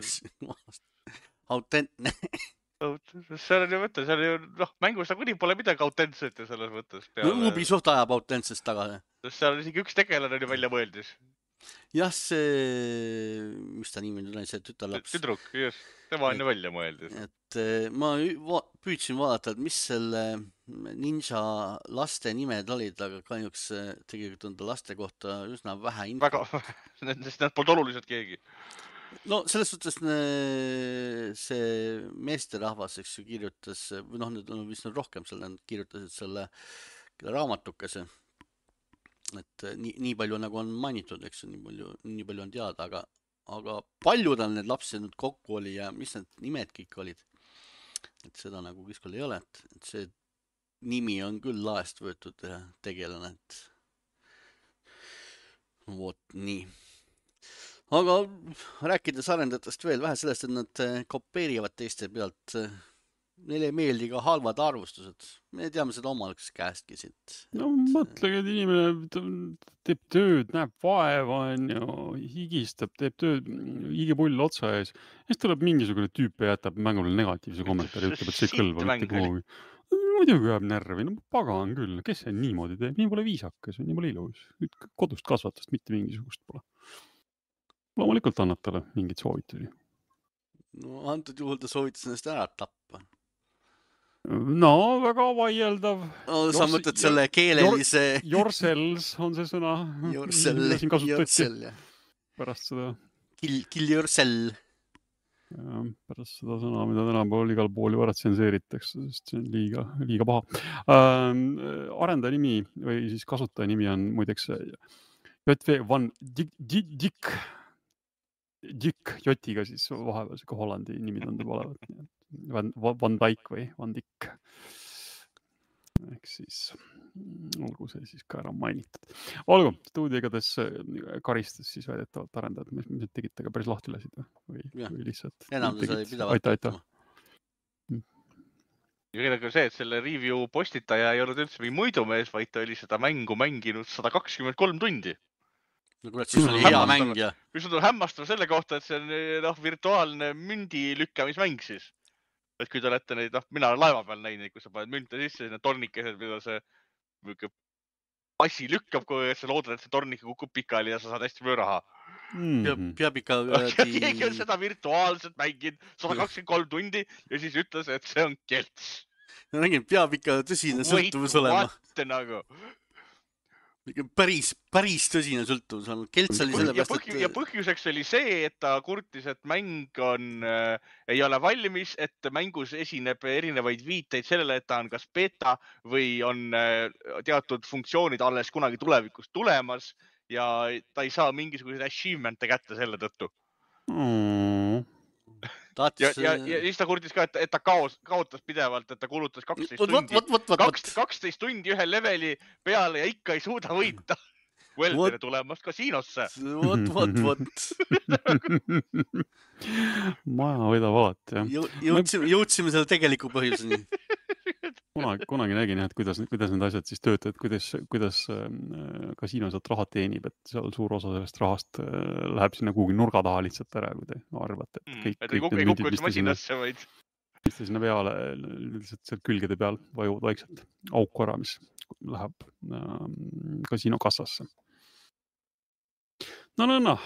Autentne.
seal on ju mõte, seal on ju, noh, mängus nagunii pole midagi autentset ja selles mõttes
No, Ubisoft ajab autentsest taga.
seal on isegi üks tegelane oli välja mõeldis.
Jah, see, mis ta nimi on, see tütarlaps.
Tüdruk, just, tema on ju välja mõeldis.
Et ma va püüdsin vaadata, et mis selle ninja laste nimed olid, aga kahjuks tegelikult on ta laste kohta üsna vähe info.
Väga, sest nad polnud olulised keegi.
No selles suhtes see meesterahvas, eks ju, kirjutas, või noh, nüüd on vist rohkem selle, kirjutasid selle raamatukese. Et nii, nii palju nagu on mainitud, eks ju, nii palju, nii palju on teada, aga, aga paljud on need lapsed nüüd kokku oli ja mis need nimed kõik olid. Et seda nagu kuskil ei ole, et, et see nimi on küll laest võetud tegelane, et vot nii. Aga rääkides arendajatest veel vähe sellest, et nad kopeerivad teiste pealt, neile ei meeldi ka halvad arvustused. Me teame seda omaleks käestki siit.
No mõtlegi, et inimene teeb tööd, näeb vaeva, on ju, higistab, teeb tööd, higipull otsa ees. Ja siis tuleb mingisugune tüüp ja jätab mängule negatiivse kommentaari ja ütleb, et see ei kõlba mitte kuhugi. Muidugi jääb närvi, no pagan küll, kes see niimoodi teeb, nii pole viisakas, nii pole ilus. Kodust kasvatast mitte mingisugust pole. Loomulikult annab talle mingid soovitusi.
No antud juhul ta soovitas ennast ära tappa.
No, väga vaieldav.
No, sa mõtled selle keelelise...
Yourselves on see sõna.
Yourself, yourself, jah.
Pärast seda...
Kill, kill yourself.
Ja, pärast seda sõna, mida tänapäeval igal pool ju ära tsenseeritakse, sest see on liiga, liiga paha. Ähm, arendaja nimi või siis kasutaja nimi on muideks J V Van Dijk. Dijk, Jotiga siis vahepeal siuke Hollandi nimi tundub olevat. Van, Van Dijk või Van Dijk. Ehk siis olgu see siis ka ära mainitud. Olgu, stuudio igatahes karistas siis väidetavalt arendajad, mis, mis tegite ka päris lahtilasid või, või lihtsalt.
Enam ta sai pidavalt
aita, aita.
Ja ka see, et selle review postitaja ei olnud üldse mingi muidumees, vaid ta oli seda mängu mänginud sada kakskümmend kolm tundi.
No kurat, siis oli hea mäng ja...
Mis on hämmastav selle kohta, et see on no, virtuaalne mündi lükkamismäng siis. Et kui te olete neid, noh, mina olen laeva peal näinud, kui sa paned münte sisse, siis need tornikesed, mida see passi lükkab, kui sa loodad, et see tornike kukub pikali ja sa saad hästi võõraha.
Mm-hmm. Peab ikka...
Keegi on seda virtuaalselt mänginud sada kakskümmend kolm tundi ja siis ütles, et see on kelts.
No nägin, peab ikka tõsine sõltuvus olema.
Wait, nagu...
Päris, päris tõsine sõltuvus on. Kelts oli selle
ja, põhju, et... ja põhjuseks oli see, et ta kurtis, et mäng on, äh, ei ole valmis, et mängus esineb erinevaid viiteid sellele, et ta on kas beta või on äh, teatud funktsioonid alles kunagi tulevikus tulemas ja ta ei saa mingisuguseid achievement'e kätte selle tõttu.
Mm.
Tats... Ja, ja, ja siis ta kurtis ka, et, et ta kaos, kaotas pidevalt, et ta kulutas kaksteist tundi,
võt, võt, võt,
kaksteist tundi ühe leveli peale ja ikka ei suuda võita. Well, tulemast kasiinosse.
Vot, vot, vot.
Maja võidab alati, jah.
Jõudsime, jõudsime selle tegeliku põhjuseni.
Kunagi, kunagi nägin, et kuidas, kuidas need asjad siis töötavad, kuidas, kuidas kasiino sealt raha teenib, et seal suur osa sellest rahast läheb sinna kuhugi nurga taha lihtsalt ära, kui te arvate, et kõik,
mm, kõik need mündid, mis te sinna,
mis te sinna peale, lihtsalt seal külgede peal vajuvad vaikselt auku ära, mis läheb äh, kasiino kassasse. No, no, no.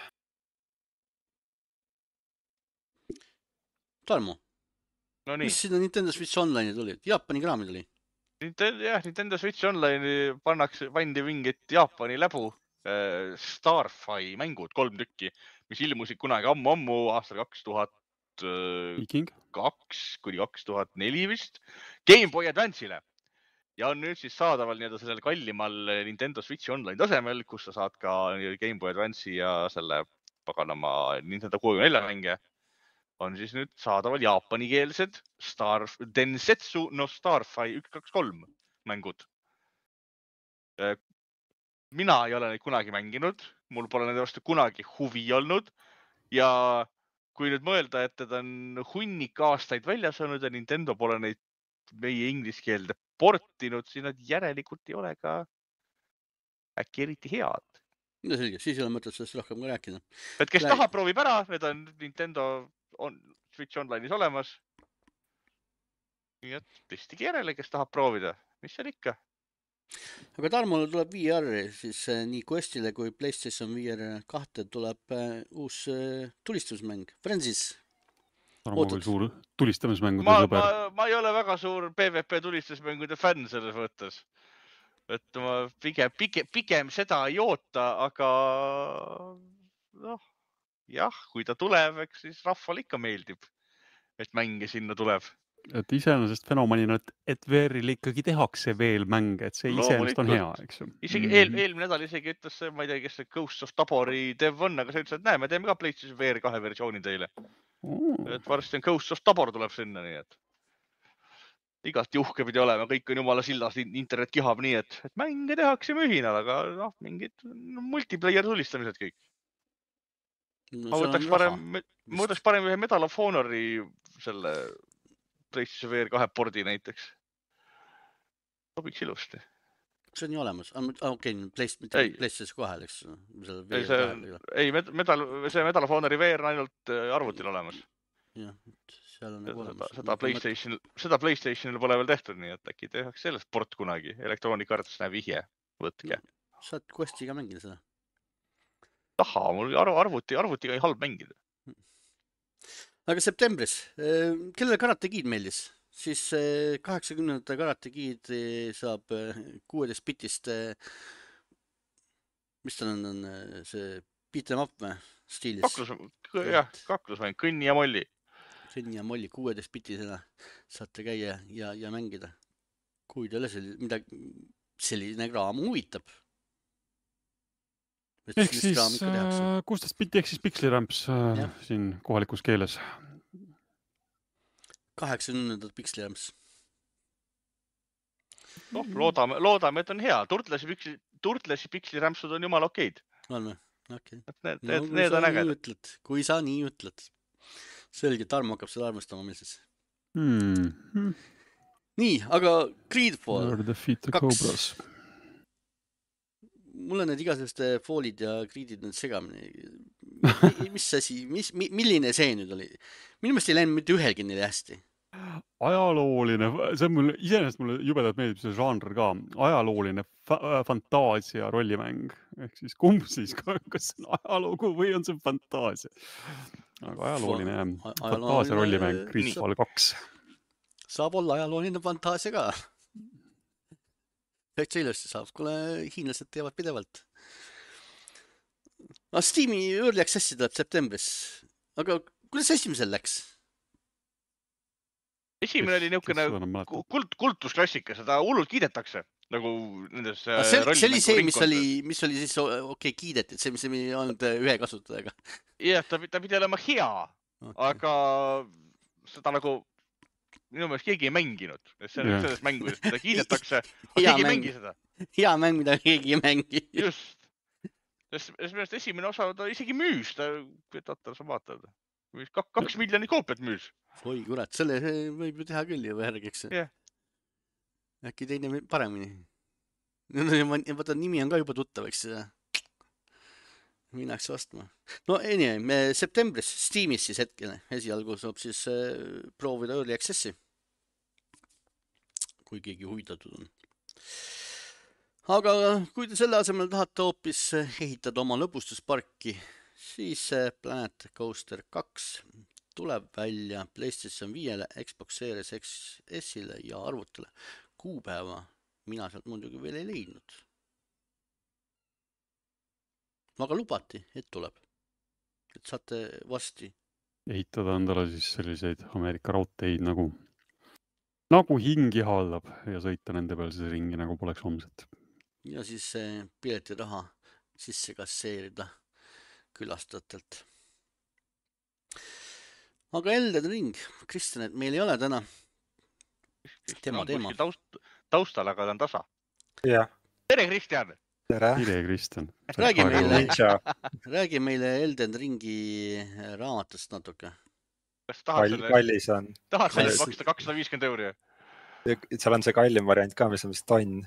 Tarmo.
No nii.
Mis sinna Nintendo Switch Online tuli? Jaapani kraamid oli?
Nintendo, jah, Nintendo Switch Online pannakse, pandi mingit Jaapani läbu äh, Starfy mängud, kolm tükki, mis ilmusid kunagi ammu-ammu aastal kaks tuhat kaks kuni kaks tuhat neli vist Game Boy Advance'ile. Ja on nüüd siis saadaval nii-öelda sellel kallimal Nintendo Switch Online tasemel, kus sa saad ka Game Boy Advance'i ja selle paganama Nintendo kuuekümne nelja mänge. On siis nüüd saadaval jaapanikeelsed Star... Densetsu no Starfy üks kaks kolm mängud. Mina ei ole neid kunagi mänginud, mul pole nende vastu kunagi huvi olnud ja kui nüüd mõelda, et teda on hunnik aastaid väljas olnud ja Nintendo pole neid meie inglise keelde portinud, siis nad järelikult ei ole ka äkki eriti head.
No selge, siis ei ole mõtet sellest rohkem ka rääkida.
Et kes
Läi-
tahab, proovib ära, need on Nintendo on Switch Online'is olemas. Nii et testige järele, kes tahab proovida. Mis seal ikka?
Aga Tarmole tuleb V R, siis äh, nii Questile kui PlayStation V R kahte tuleb äh, uus äh, tulistusmäng, Frenzies.
Tarmo
Ootad?
kui suur tulistamismängude
Ma,
sõber.
ma, ma ei ole väga suur P V P tulistusmängude fänn selles mõttes. Et ma pigem, pigem, pigem seda ei oota, aga noh, jah, kui ta tuleb, eks siis rahval ikka meeldib, et mänge sinna tuleb.
Et iseenesest fenomenina, et, et V R-il ikkagi tehakse veel mänge, et see iseenesest on hea, eks ju.
Isegi eel, eelmine nädal isegi ütles see, ma ei tea, kes see Ghost of Tabori dev on, aga see ütles, et näe, me teeme ka PlayStation V R kahe versiooni teile.
Oh.
Et varsti on Ghost of Tabor tuleb sinna, nii et igalt juhke pidi olema, kõik on jumala sildas, internet kihab nii, et, et mänge tehakse mühinal, aga noh, mingid no, multiplayer tulistamised kõik.
No,
Ma
seal
võtaks
on raha.
parem, ma võtaks parem ühe Medal of Honori selle PlayStation V R kahe pordi näiteks. Sobiks ilusti.
See on ju olemas. Ah, okei, okay,
Ei.
PlayStation kahel, eks. Selle
Ei, see, ei medal, see Medal of Honori V R on ainult arvutil olemas.
jah, seal on nagu
Seda,
olemas.
seda PlayStation, seda PlayStationil pole veel tehtud, nii et äkki tehakse sellest port kunagi. Electronic Arts näeb vihje. Võtke.
Saad Questi ka mängida seda.
Taha, mul arv, arvuti, arvutiga ei halb mängida.
Aga septembris, kellele Karate Kid meeldis? Siis kaheksakümnendate Karate Kid saab kuueteist bitist, mis tal on, on see beat 'em up või stiilis?
Kaklus, jah, kaklusmäng, Kõnni ja Molli.
Kõnni ja Molli kuueteist bitisena saate käia ja, ja mängida. Kui teile selline, midagi, selline kraam huvitab.
Ehk siis kuusteist bitti ehk siis pikslirämps äh, siin kohalikus keeles.
kaheksakümnendad pikslirämps.
noh, loodame, loodame, et on hea. Turtlesi, piksli, turtlesi pikslirämpsud on jumala okeid.
On või? Okei.
Okay. Need, need, no, need on äged.
Kui sa nii ütled. Selge, Tarmo hakkab seda armastama meil siis.
Hmm.
Nii, aga Greedfall
kaks.
Mul on need igasuguste Fallid ja Greedid nüüd segamini. Mis asi, mis, milline see nüüd oli? Minu meelest ei läinud mitte ühelgi neile hästi.
Ajalooline, see on mul, iseenesest mulle jubedalt meeldib see žanr ka. Ajalooline fa fantaasia rollimäng. Ehk siis kumb siis, kas see on ajaloogu või on see fantaasia? Aga ajalooline Fa fantaasia rollimäng Greedfall kaks.
Saab olla ajalooline fantaasia ka. Täitsa ilusti saab, kuule hiinlased teevad pidevalt. No, Steam'i Early Accessi tuleb septembris. Aga kuidas esimesel läks?
Esimene oli niisugune kult, kultusklassika, seda hullult kiidetakse. Nagu nendes
A, see, see oli see, mis oli, mis oli siis okei okay, kiidetud, see, mis ei olnud ühe kasutajaga.
Jah, ta, ta pidi olema hea, okay. Aga seda nagu minu meelest keegi ei mänginud. See on yeah. Sellest mängudest, mida kiidetakse, aga keegi ei mängi seda.
Hea mäng, mida keegi ei mängi.
Just. Sest meelest esimene osa ta isegi müüs. Ta, võtta, sa vaatad. Kaks miljonit koopiat müüs.
Oi, kurat, selle võib ju teha küll ju järgiks.
Yeah.
Äkki teine paremini. Vaata, nimi on ka juba tuttav, eks seda. Minnaks vastma. No anyway, me septembris Steamis siis hetkele esialgu saab siis äh, proovida Early Accessi. Kui keegi huvitatud on. Aga kui te selle asemel tahate hoopis ehitada oma lõbustusparki, siis Planet Coaster kaks tuleb välja PlayStation viiele, Xbox Series X S-ile ja arvutile. Kuupäeva mina sealt muidugi veel ei leidnud. Aga lubati, et tuleb. Et saate vasti.
Ehitada endale siis selliseid Ameerika raudteid nagu, nagu hingi haldab ja sõita nende peal siis ringi nagu poleks homset.
Ja siis pileti raha sisse kasseerida külastajatelt. Aga Elden Ring, Kristjan, et meil ei ole täna tema teema.
Taust, taustal, aga ta on tasa.
Yeah.
Tere, Kristjan!
tere.
tere, Kristjan.
Räägi meile,
Ninja.
räägi meile Elden Ringi raamatust natuke.
Kas tahad
Kall,
selle,
kallis on.
tahad selle
Kallis.
maksta kakssada viiskümmend euri?
Seal on see kallim variant ka, mis on vist tonn.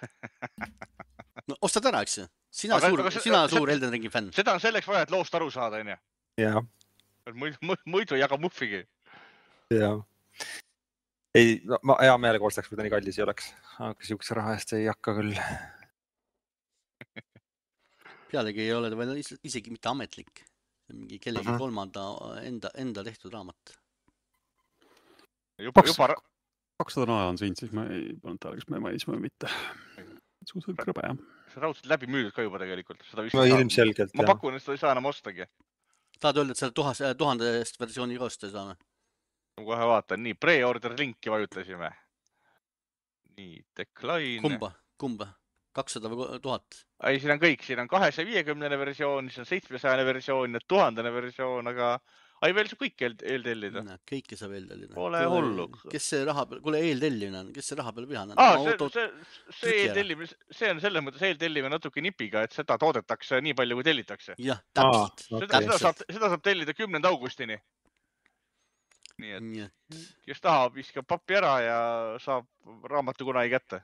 No ostad ära, eks ju? Sina,
Aga-
suur,
aga see-
sina
see-
suur Elden Ringi fänn.
Seda on selleks vaja, et loost aru saada, onju.
Jah,
Muidu, muidu ei jaga muffigi.
jah. Ei, no, ma hea meelega ostaks, kui ta nii kallis ei oleks. Aga siukse raha eest ei hakka küll.
Pealegi ei ole ta veel is- isegi mitte ametlik. Mingi kellegi
Mhm.
kolmanda enda, enda tehtud raamat.
Juba,
Kaks-
juba,
kakssada naela on siin, siis ma ei pannud tähele, kas me mainisime või mitte. Suhteliselt krõbe, jah.
see raudselt läbi müüdud ka juba tegelikult.
No ilmselgelt,
Ma
jah.
pakun, et seda ei saa enam ostagi.
Tahad öelda, et selle tuhas, tuhandest versiooni ka osta ei saa?
Ma kohe vaatan. Nii, pre-order linki vajutasime. Nii, decline.
Kumba? Kumba? kakssada või tuhat?
Ei, siin on kõik. Siin on kahesaja viiekümnene versioon, siis on seitsmesajane versioon ja tuhandene versioon, aga ei, veel saab kõik eel- eeltellida.
Kõike saab eeltellida.
Pole hullu.
Kes see raha peal, kuule eeltellimine on, kes see raha peal vihane on?
Aa,
Ma
see,
auto-
see, see
trüki ära.
eeltellimine, see on selles mõttes eeltellimine natuke nipiga, et seda toodetakse nii palju, kui tellitakse.
Jah,
Aa,
täpselt.
Seda,
okei.
seda, saab, seda saab tellida kümnenda augustini. Nii et
Nii et
kes tahab, viskab pappi ära ja saab raamatu kunagi kätte.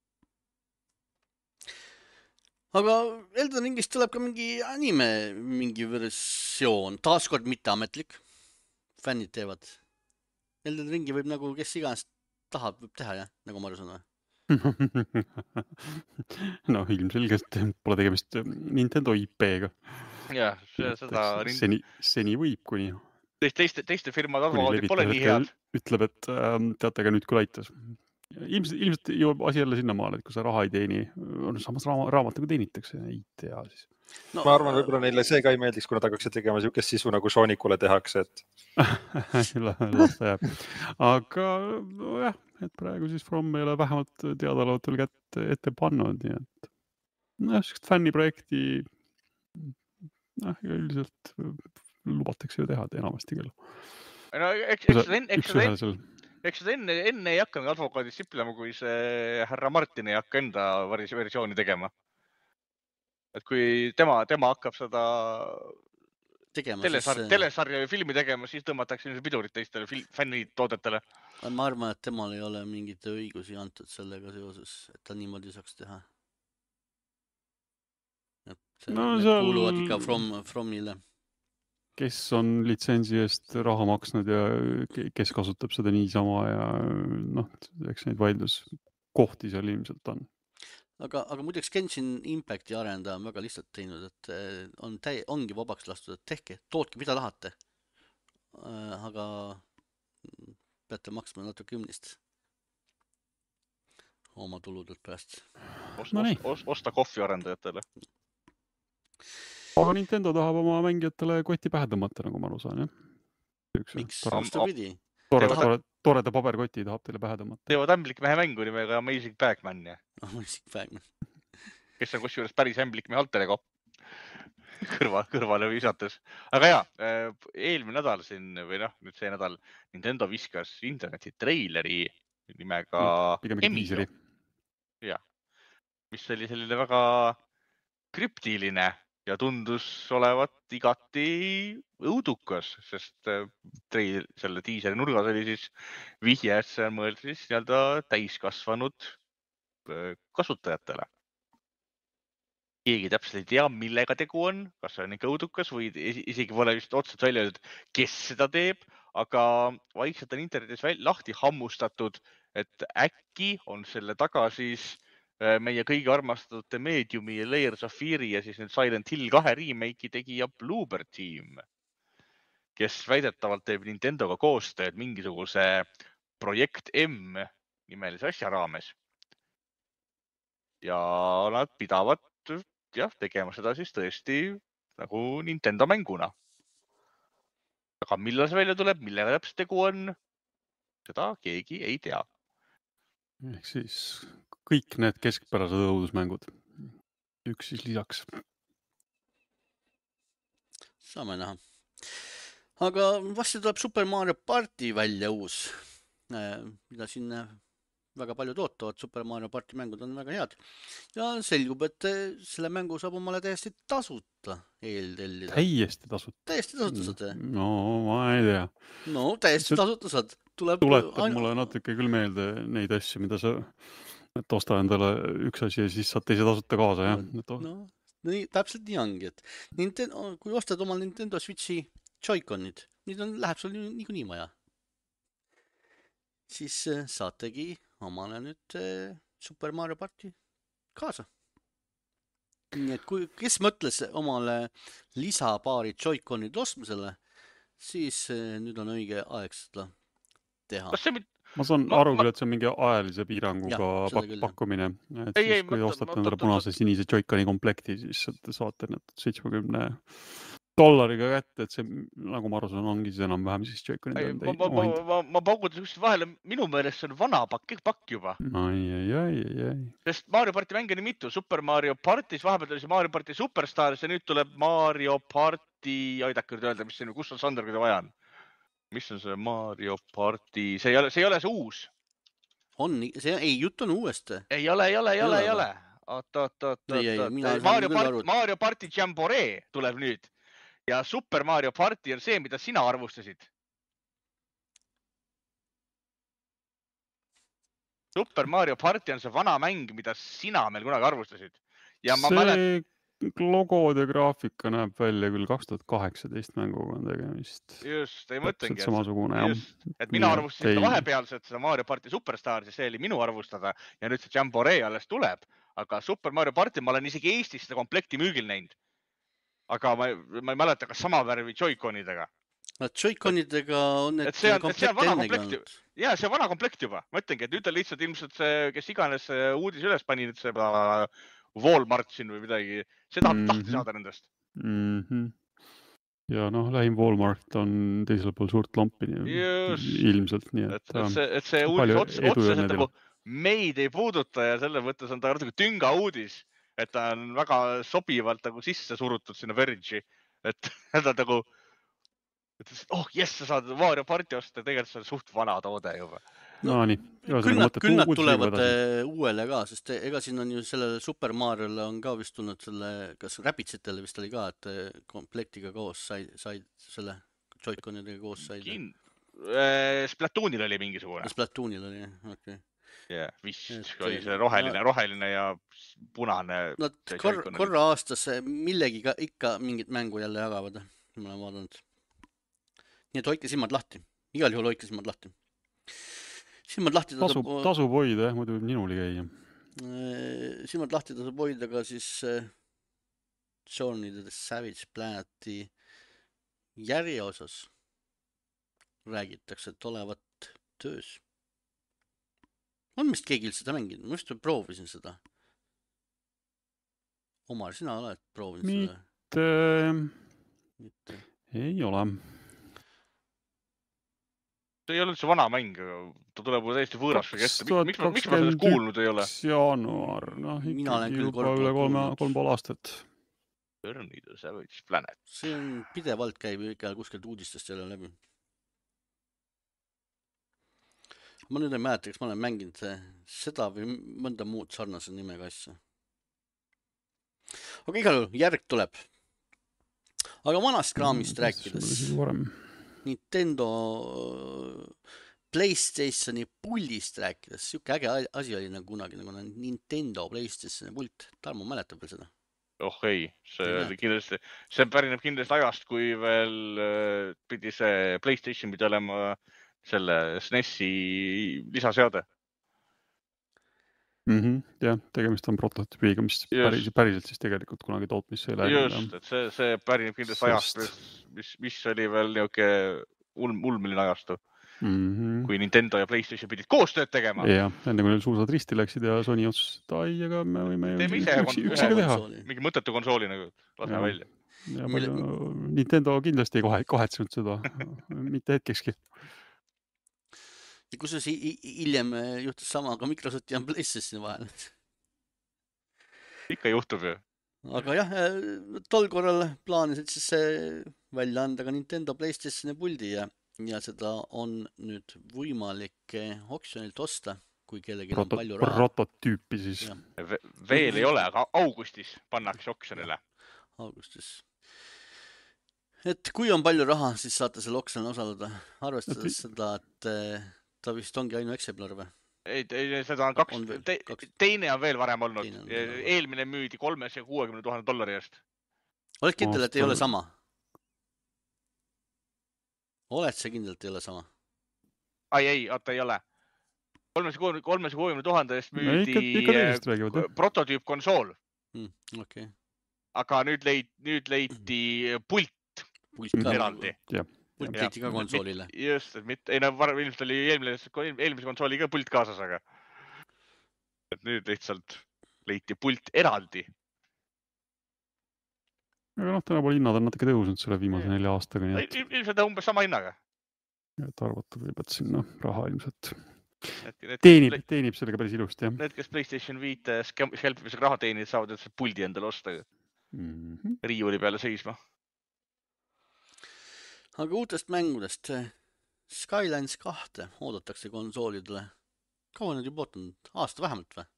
aga Elden Ringist tuleb ka mingi anime, mingi versioon, taaskord mitteametlik. Fännid teevad. Elden Ringi võib nagu kes iganes tahab, võib teha, jah, nagu ma aru saan või?
no ilmselgelt pole tegemist Nintendo I P-ga.
jah, seda
Seni, seni võib, kuni,
teiste, teiste firmade
kuni
advokaadid pole nii
levitaja
head.
ütleb, et ähm, teate, aga nüüd küll aitas. Ilmselt, ilmselt jõuab asi jälle sinnamaale, et kui sa raha ei teeni, samas raama, raamatuga teenitakse, ei tea siis.
No,
Ma arvan, võib-olla neile see ka ei meeldiks, kuna ta hakkaksid tegema siukest sisu nagu Sonicule tehakse, et
las ta jääb. Aga nojah, et praegu siis From ei ole vähemalt teadaolevalt veel kätt ette pannud, nii et noh, sellist fänniprojekti noh, üldiselt lubatakse ju teha enamasti küll.
no eks, eks, eks, eks,
Üks ühele seal.
eks seda enne, enne ei hakanud advokaadid siplema, kui see härra Martin ei hakka enda varis- versiooni tegema. Et kui tema, tema hakkab seda
tegema,
telesar,
siis
telesarja või filmi tegema, siis tõmmatakse ilmselt pidurit teistele fil- fännitoodetele.
äh, ma arvan, et temal ei ole mingit õigusi antud sellega seoses, et ta niimoodi saaks teha. Et see,
No
need
seal-
kuuluvad ikka From, Fromile.
Kes on litsentsi eest raha maksnud ja ke- kes kasutab seda niisama ja noh, eks neid vaidluskohti seal ilmselt on.
aga, aga muideks Genshin Impacti arendaja on väga lihtsalt teinud, et eh, on täi-, ongi vabaks lastud, et tehke, tootke, mida tahate. Aga peate maksma natuke kümnist oma tuludelt pärast.
Ost,
No nii.
ost, ost, osta kohvi arendajatele.
aga Nintendo tahab oma mängijatele kotti pähe tõmmata, nagu ma aru saan, jah? Üks
Miks?
tore,
Vastupidi.
tore,
Teevad-
tore, toreda paberkoti tahab teile pähe tõmmata.
teevad ämblikmehe mängu nimega Amazing Bagman, ja, kes on kusjuures päris ämblikmehe alterego kõrva, kõrvale visates. Aga ja, eelmine nädal siin või noh, nüüd see nädal Nintendo viskas interneti treileri nimega
Pigem
Emilio,
diiseri.
mis oli selline väga krüptiline ja tundus olevat igati õudukas, sest äh, treil, selle diiseri nurgas oli siis vihje, et see on mõeldud siis nii-öelda täiskasvanud äh, kasutajatele. Keegi täpselt ei tea, millega tegu on, kas see on ikka õudukas või isi- isegi pole vist otseselt välja öeldud, kes seda teeb, aga vaikselt on internetis väl- lahti hammustatud, et äkki on selle taga siis äh, meie kõigi armastatud The Mediumi ja Layers of Fear'i ja siis nüüd Silent Hill kahe remake'i tegija Bloober Team, kes väidetavalt teeb Nintendoga koostööd mingisuguse Projekt M nimelise asja raames. Ja nad pidavad jah, tegema seda siis tõesti nagu Nintendo mänguna. Aga millal see välja tuleb, millega täpselt tegu on, seda keegi ei tea.
Ehk siis kõik need keskpärased õudusmängud. Üks siis lisaks.
saame näha. aga varsti tuleb Super Mario Party välja uus, mida siin väga paljud ootavad, Super Mario Party mängud on väga head. Ja selgub, et selle mängu saab omale täiesti tasuta eeltellida.
Täiesti tasuta.
Täiesti tasuta saad.
No, ma ei tea.
No, täiesti
See
tasuta saad. Tuleb
tuletab
ain-
mulle natuke küll meelde neid asju, mida sa, et osta endale üks asi ja siis saad teise tasuta kaasa, jah. Et oh,
No, nii, täpselt nii ongi, et Nintendo, kui ostad omal Nintendo Switchi Joy-Conid, nüüd on, läheb sul nii- niikuinii vaja. Siis äh, saategi omale nüüd äh, Super Mario Party kaasa. Nii et kui, kes mõtles omale lisapaari Joy-Conid ostmisele, siis äh, nüüd on õige aeg seda teha.
Kas see mit...
ma saan
Ma-
aru
ma-
küll, et see on mingi ajalise piiranguga
Jah, seda
pak-
küll, jah.
pakkumine. Et
Ei,
siis,
ei,
kui
ma-
ostate
ma-
endale
ma-
punase sinise Joy-Coni komplekti, siis saate, saate need seitsmekümne dollariga kätte, et see, nagu ma aru saan, ongi siis enam-vähem siis Joy-Conid
Ei,
on
ma, ma,
teid
ma,
ohind.
ma, ma paugutan üksteist vahele, minu meelest see on vana pakk, pakk juba.
Ai, ai, ai, ai, ai.
Sest Mario Party mänge on nii mitu. Super Mario Partis, vahepeal oli see Mario Party Superstars ja nüüd tuleb Mario Party, aidake nüüd öelda, mis see, kus on Sander, kui ta vaja on. Mis on see Mario Party? See ei ole, see ei ole see uus.
On, see, ei, jutt on uuesti.
Ei ole, ei ole, ei ole,
Ei
ei
ole
ole. Oot, oot, oot,
Ei, ei,
oot,
mina
oot.
saan
Mario
küll
Party,
aru, et-
Mario Party Jamboree tuleb nüüd. Ja Super Mario Party on see, mida sina arvustasid. Super Mario Party on see vana mäng, mida sina meil kunagi arvustasid. Ja ma
see
mäletan,
logod ja graafika näeb välja küll kaks tuhat kaheksateist mänguga on tegemist.
just, ei
Täpselt
mõtlengi.
samasugune, jah.
Just, et mina
Nii et
arvustasin seda
ei-
vahepealset, seda Mario Party Superstars ja see oli minu arvustada ja nüüd see Jamboree alles tuleb, aga Super Mario Party ma olen isegi Eestis seda komplekti müügil näinud. Aga ma, ma ei mäleta, kas sama värvi Joy-Conidega.
Nad Joy-Conidega on need
Et see on- et see on
komplekt
vana
ennegi
komplekt ju.
olnud.
Ja see on vana komplekt juba. Ma ütlengi, et nüüd on lihtsalt ilmselt see, kes iganes see uudis üles pani, nüüd see äh, Walmart siin või midagi, see tahab
Mhm.
tahti saada nendest.
Mhm. Ja noh, lähim Walmart on teisel pool suurt lampi nii-
Just.
ilmselt, nii
Et,
et,
et see, et see
palju
uudis ots,
edu
otseselt
nendele.
nagu meid ei puuduta ja selle mõttes on ta natuke tünga uudis, et ta on väga sobivalt nagu sisse surutud sinna Verge'i, et ta nagu, et oh jess, sa saad Mario Party osta, tegelikult see on suht vana toode juba.
no nii.
Küll nad, küll nad tulevad äh, uuele ka, sest ega siin on ju sellele Super Mariole on ka vist tulnud selle, kas Rabbidsitele vist oli ka, et äh, komplektiga koos said, said selle Joy-Conidega koos said.
Kin... Äh, Splatoonil oli mingisugune.
Splatoonil oli, okei. Okay.
Yeah, vist
Et,
oli see roheline,
ja-
roheline ja punane.
Nad
see
kor,
Joy-Con oli.
korra aastas millegiga ikka mingit mängu jälle jagavad, ma olen vaadanud. Nii et hoidke silmad lahti, igal juhul hoidke silmad lahti. Silmad lahti
tasub,
tasub,
tasub hoida, jah, muidu võib ninuli käia.
äh, silmad lahti tasub hoida ka siis äh, Journey to the Savage Planeti järje osas räägitakse, et olevat töös. On vist keegi üldse seda mänginud? Ma just proovisin seda. Omar, sina oled proovinud
Mi-
seda?
Et,
Mitte.
ei ole.
See ei ole üldse vana mäng, ta tuleb ju täiesti võõras või ette. Miks, miks, ma- miks ma sellest
kakskümmend
kuulnud ei ole?
üks jaanuar, noh
Mina olen
ikkagi
küll
juba
kord
üle kolme,
kuulnud.
kolm pool aastat.
Journey to the Savage Planet.
See on pidevalt käib ju ikka kuskilt uudistest jälle läbi. Ma nüüd ei mäleta, kas ma olen mänginud seda või mõnda muud sarnase nimega asja. Aga igal juhul järg tuleb. Aga vanast kraamist rääkides,
varem.
Nintendo PlayStationi puldist rääkides, siuke äge asi oli nagu kunagi nagu Nintendo PlayStationi pult. Tarmo mäletab veel seda?
Oh ei, see
Ei
oli kindlasti, see pärineb kindlasti ajast, kui veel äh, pidi see PlayStation pidi olema selle S N E S-i lisaseade.
Mm -hmm. Jah, tegemist on prototüübiga, mis
Just.
päris, päriselt siis tegelikult kunagi tootmisse ei läinud.
Just, et see, see pärineb kindlasti ajast,
Sest-
mis, mis oli veel niisugune ulm, ulmeline ajastu,
Mm -hmm.
kui Nintendo ja PlayStation pidid koostööd tegema.
jah, enne kui neil suusad risti läksid ja Sony otsustas, et ai, aga me võime ju
Teeme ise
üksi,
kon-
üksiga
ühe
teha.
konsooli.
Mingi mõttetu konsooli nagu, lase
Jah.
välja.
Ja
Mille-
palju, Nintendo kindlasti ei kahe, kahetsenud seda, mitte hetkekski.
Ja kusjuures hi- hi- hiljem juhtus sama ka Microsofti ja PlayStationi vahel.
Ikka juhtub ju.
Aga jah, tol korral plaanisid siis see välja anda ka Nintendo PlayStationi puldi ja, ja seda on nüüd võimalik oksjonilt osta kui kellelgi
Proto-
on palju raha.
prototüüpi siis.
Jah.
Ve- veel ei ole, aga augustis pannakse oksjonile.
Augustis. Et kui on palju raha, siis saate selle oksjonil osaleda. Arvestades
Et-
seda, et eh, ta vist ongi ainu eksemplar või?
Ei, ei, seda on kaks,
On veel
te,
kaks.
teine on veel varem olnud.
Teine on veel varem.
Eelmine müüdi kolmesaja kuuekümne tuhande dollari eest.
Oled kindel, et ei
Aastal-
ole sama? Oled see kindlalt ei ole sama?
Ai, ei, oota, ei ole. kolmesaja kuuekümne tuhande eest
No
müüdi
ikka- ikka teisest räägivad, jah.
prototüüp konsool,
Mm, okei. Okay.
aga nüüd leid, nüüd leiti pult
Pult ka.
eraldi.
Jah.
Pult
Jah.
leiti ka konsoolile.
Just, et mitte, ei no varem ilmselt oli eelmise, eelmise konsooli ka pult kaasas, aga et nüüd lihtsalt leiti pult eraldi.
Aga noh, tänapäeval hinnad on natuke tõusnud selle viimase nelja aastaga, nii et,
Il- Ilmselt umbes sama hinnaga.
et arvata võib, et sinna raha ilmselt
Need, need,
teenib, teenib sellega päris ilusti, jah.
need, kes PlayStation viite scalpimisega raha teenivad, saavad üldse puldi endale osta
Mm -hmm.
riiuli peale seisma.
Aga uutest mängudest. Skylines kahte oodatakse konsoolidele. Kaua nad juba ootanud? Aasta vähemalt või?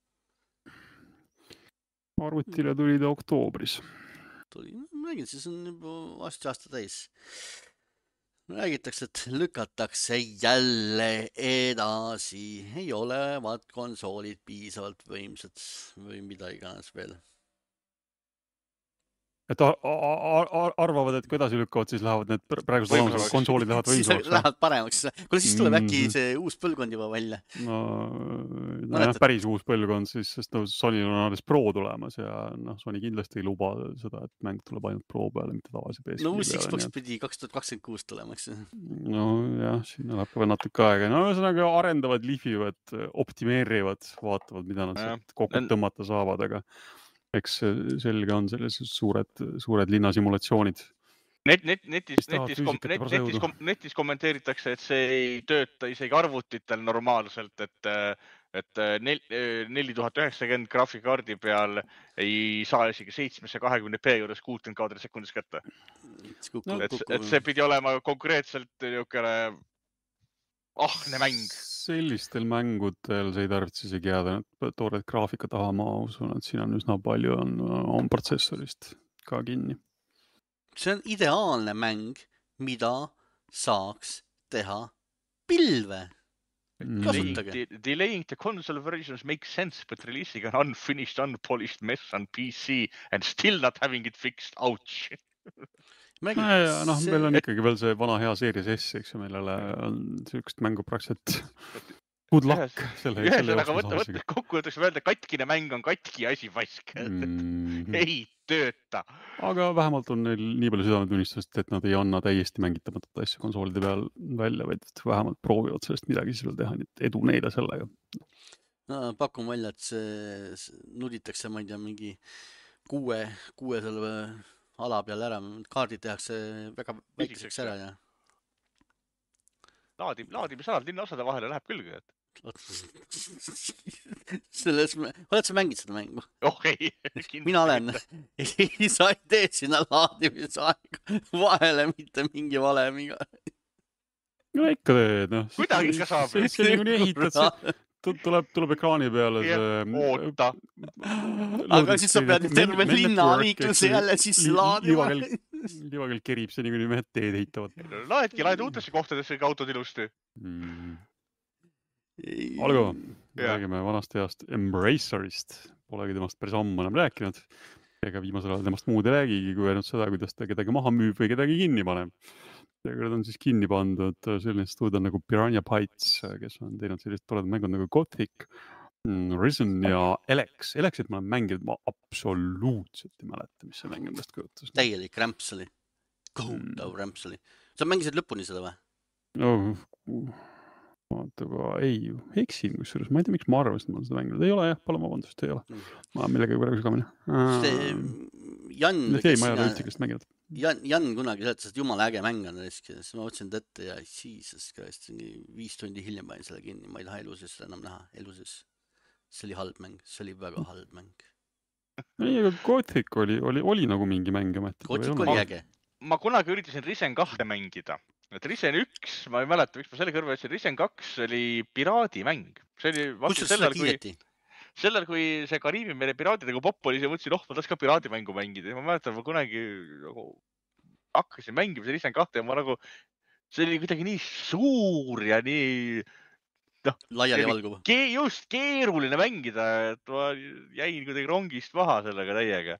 Arvutile tuli ta oktoobris.
Tuli. Ma räägin, siis on juba varsti aasta täis. Räägitakse, et lükatakse jälle edasi. Ei olevat konsoolid piisavalt võimsad või mida iganes veel.
Et ar ar ar arvavad, et kui edasi lükkavad, siis lähevad need pr- praegused
Võimsamaks.
olemused konsoolid lähevad
Siis
võimsamaks.
lähevad paremaks. Kuule, siis tuleb äkki
Mhm.
see uus põlvkond juba välja.
No, no
Mäletad-
jah, päris uus põlvkond siis, sest no Sonyl on alles Pro tulemas ja noh, Sony kindlasti ei luba seda, et mäng tuleb ainult Pro peale, mitte tavalise P S
No uus
peale.
Xbox
nii et-
pidi kaks tuhat kakskümmend kuus tulema, eks.
No jah, siin läheb ka veel natuke aega. No ühesõnaga arendavad, lihvivad, optimeerivad, vaatavad, mida nad
Jah.
sealt kokku tõmmata saavad, aga eks selge on selles suured, suured linnasimulatsioonid.
Net, net, netis,
Kes tahavad
netis, kom,
füüsikat ja
net,
prose
netis,
jõudu.
kom, netis kommenteeritakse, et see ei tööta isegi arvutitel normaalselt, et, et nel, neli tuhat üheksakümmend graafikakaardi peal ei saa isegi seitsmesaja kahekümne p juures kuuskümmend kaadrit sekundis kätte.
No,
et, et see pidi olema konkreetselt niisugune ahne mäng.
Sellistel mängudel see ei tarvitse isegi jääda toored graafika taha, ma usun, et siin on üsna palju on, on protsessorist ka kinni.
See on ideaalne mäng, mida saaks teha pilve. Kasutage.
De delaying the console versions makes sense, but releasing an unfinished, unpolished mess on P C and still not having it fixed, ouch.
No, ja, noh, meil on ikkagi veel see vana hea Series S, eks ju, millele on sihukest mängu praktiliselt good luck selle, selle
Ühesõnaga, võtta,
jooksmisega.
võtta kokkuvõtteks öelda, katkine mäng on katki asi pask.
Mm-hmm.
Ei tööta.
Aga vähemalt on neil nii palju südametunnistust, et nad ei anna täiesti mängitamatut asja konsoolide peal välja, vaid vähemalt proovivad sellest midagi siis veel teha, nii et edu neile sellega.
No, pakun välja, et see nuditakse, ma ei tea, mingi kuue, kuue selle ala peal ära. Kaardid tehakse väga väikeseks ära ja
Laadi, laadimisalad linnaosade vahele läheb küll.
selles, oled sa mängid seda mängu?
Oh ei.
Mina olen. Ei, sa ei tee sinna laadimisaega vahele mitte mingi valemiga.
No ikka teed, noh.
Kuidagi ikka saab.
See, see niikuinii ehitad, see tuleb, tuleb ekraani peale see...
Oota.
Aga siis sa pead terve linna liikluse jälle sisse laadima.
Liivakell kerib, see niikuinii mehed teed ehitavad.
Laedki, laed uutesse kohtadesse autod ilusti.
Mm. Olgu,
Ja.
räägime vanast heast Embracerist. Polegi temast päris ammu enam rääkinud. Ega viimasel ajal temast muud ei räägigi, kui ainult seda, kuidas ta kedagi maha müüb või kedagi kinni paneb. Seekord on siis kinni pandud selline stuudio nagu Piranha Bytes, kes on teinud sellised toredad mängud nagu Gothic, Risen ja Elex. Elexit ma olen mänginud, ma absoluutselt ei mäleta, mis see mäng endast kujutas.
Täielik rämps oli. Kohutav rämps oli. Sa mängisid lõpuni seda või?
No, vaata ka, ei, eksin kusjuures. Ma ei tea, miks ma arvasin, et ma olen seda mänginud. Ei ole jah, palun vabandust, ei ole. Ma olen millegagi praegu segamini.
Jan,
ei, ma ei ole üldse kõigest mänginud.
Jan, Jan kunagi seletas, et jumala äge mäng on, siis ma võtsin ette ja Jesus Christ, viis tundi hiljem panin selle kinni, ma ei taha eluses seda enam näha, eluses. See oli halb mäng, see oli väga halb mäng.
Ei, aga Gothic oli, oli, oli nagu mingi mäng.
Gothic oli äge.
Ma kunagi üritasin Risen kahte mängida et Risen üks, ma ei mäleta, miks ma selle kõrva ütlesin, Risen kaks oli piraadimäng. See oli
kus
vastu
seda
sellel, kui,
kiideti?
sellel, kui see Kariibi mere piraadidega popp oli, siis mõtlesin, oh, ma tahaks ka piraadimängu mängida. Ma mäletan, ma kunagi nagu hakkasin mängima see Risen kahte ja ma nagu, see oli kuidagi nii suur ja nii noh,
Laiali valguv.
ke, just keeruline mängida, et ma jäin kuidagi rongist maha sellega täiega.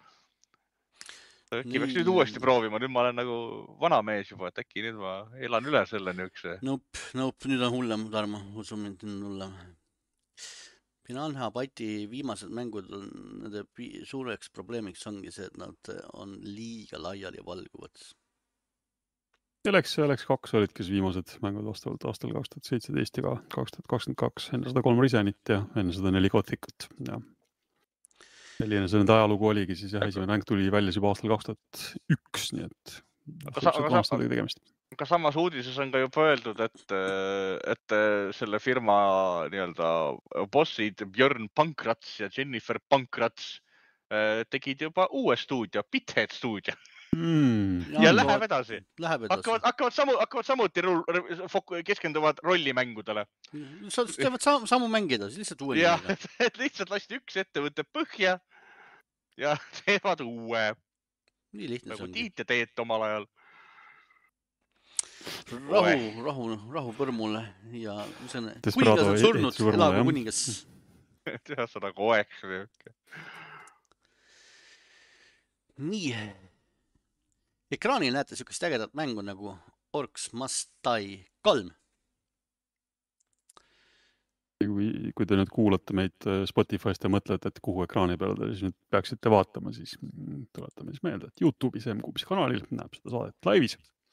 Äkki peaks nüüd uuesti proovima, nüüd ma olen nagu vana mees juba, et äkki nüüd ma elan üle selle niisuguse.
Nope, nope, nüüd on hullem, Tarmo, usu mind, nüüd on hullem. Piranha Byte'i viimased mängud on, nende suureks probleemiks ongi see, et nad on liiga laiali valguvad.
Selleks, selleks kaks olidki viimased mängud vastavalt aastal kaks tuhat seitseteist ja kaks tuhat kakskümmend kaks, enne seda kolm Risenit ja enne seda neli Gothicut. Ja. Selline see nende ajalugu oligi, siis jah, esimene mäng tuli välja juba aastal kaks tuhat üks, nii et aastatega tegemist.
Ka samas uudises on ka juba öeldud, et, et selle firma nii-öelda bossid Björn Pankrats ja Jennifer Pankrats tegid juba uue stuudio, Pithead stuudio. Mm, ja läheb edasi.
Läheb edasi.
Hakkavad, hakkavad, samu, hakkavad samuti keskenduvad rollimängudele.
Sa teevad sam, samu mängida, lihtsalt uue.
Ja, et lihtsalt lasti üks ettevõtte põhja ja teevad uue.
Nii lihtne
nagu Tiit ja teet omal ajal.
Rahu, rahu, rahu põrmule ja kuningas on surnud, elagu kuningas.
Teha seda koeks.
Nii. Ekraanil näete sükest ägedat mängu nagu Orcs Must Die kolm.
Kui, kui te nüüd kuulate meid Spotify'st ja mõtlete, et kuhu ekraani peale te siis nüüd peaksite vaatama, siis tuletame siis meelde, et YouTube'is M Q B kanalil näeb seda saadet laivis.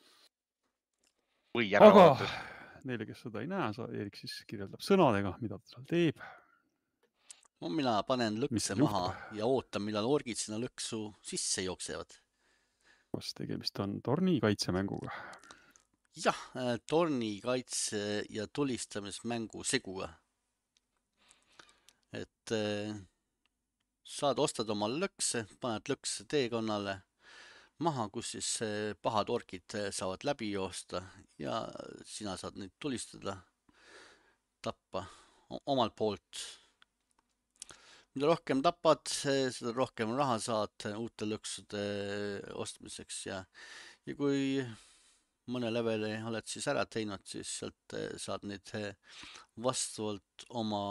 Aga neile, kes seda ei näe, Erik siis kirjeldab sõnadega, mida ta seal teeb.
No, mina panen lõkse maha juhtub? Ja ootan, millal orgid sinna lõksu sisse jooksevad.
Kas tegemist on torni kaitsemänguga?
Jah, torni kaitse ja tulistamismängu seguga. Et saad ostad oma lõkse, paned lõkse teekonnale maha, kus siis pahad orkid saavad läbi joosta ja sina saad neid tulistada, tappa omalt poolt. Mida rohkem tapad, seda rohkem raha saad uute lõksude ostmiseks ja, ja kui mõne leveli oled siis ära teinud, siis sealt saad neid vastavalt oma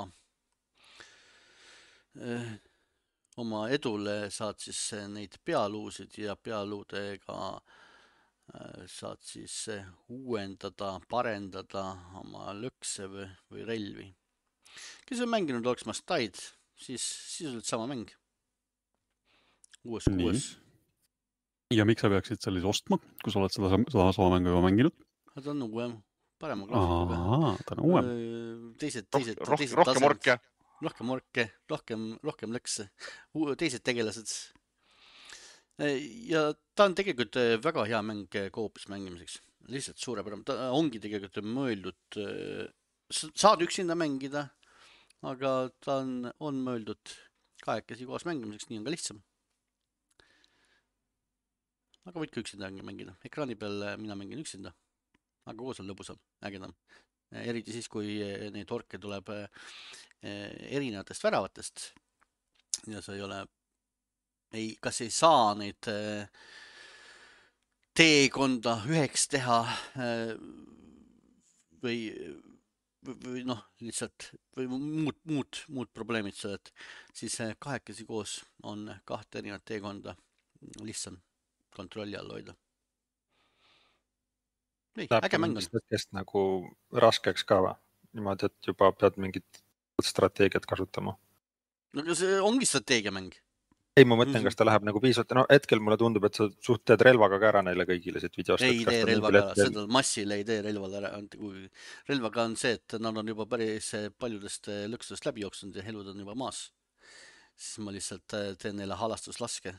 oma edule saad siis neid pealuusid ja pealuudega saad siis uuendada, parendada oma lõkse või, või relvi. Kes on mänginud Orcs Must Die, siis sisuliselt sama mäng. Uues kuues.
Ja miks sa peaksid sellise ostma, kui sa oled seda, seda sama mängu juba mänginud?
Ta on uuem, parema graafikuga.
Aa, ta on uuem.
Teised, teised,
Roh,
teised
rohkem
tasemad.
orke.
Rohkem orke, rohkem, rohkem lõkse, teised tegelased. Ja ta on tegelikult väga hea mäng koopis mängimiseks. Lihtsalt suurepärane. Ta ongi tegelikult mõeldud, saad üksinda mängida, aga ta on, on mõeldud kahekesi koos mängimiseks, nii on ka lihtsam. Aga võid ka üksinda mängida. Ekraani peal mina mängin üksinda, aga koos on lõbusam, ägedam. Eriti siis, kui neid orke tuleb erinevatest väravatest ja sa ei ole, ei, kas ei saa neid teekonda üheks teha või, või noh, lihtsalt või muud, muud, muud probleemid sa, et siis kahekesi koos on kahte erinevat teekonda lihtsam kontrolli all hoida. Ei, äge mäng on.
Hetkest nagu raskeks ka või? Niimoodi, et juba pead mingit strateegiat kasutama.
No see ongi strateegiamäng.
Ei, ma mõtlen, kas ta läheb nagu piisavalt. No hetkel mulle tundub, et sa suht teed relvaga ka ära neile kõigile siit videost.
Ei tee relvaga ära, seda massile ei tee relvaga ära. Relvaga on see, et nad on juba päris paljudest lõksudest läbi jooksnud ja elud on juba maas. Siis ma lihtsalt teen neile halastuslaske.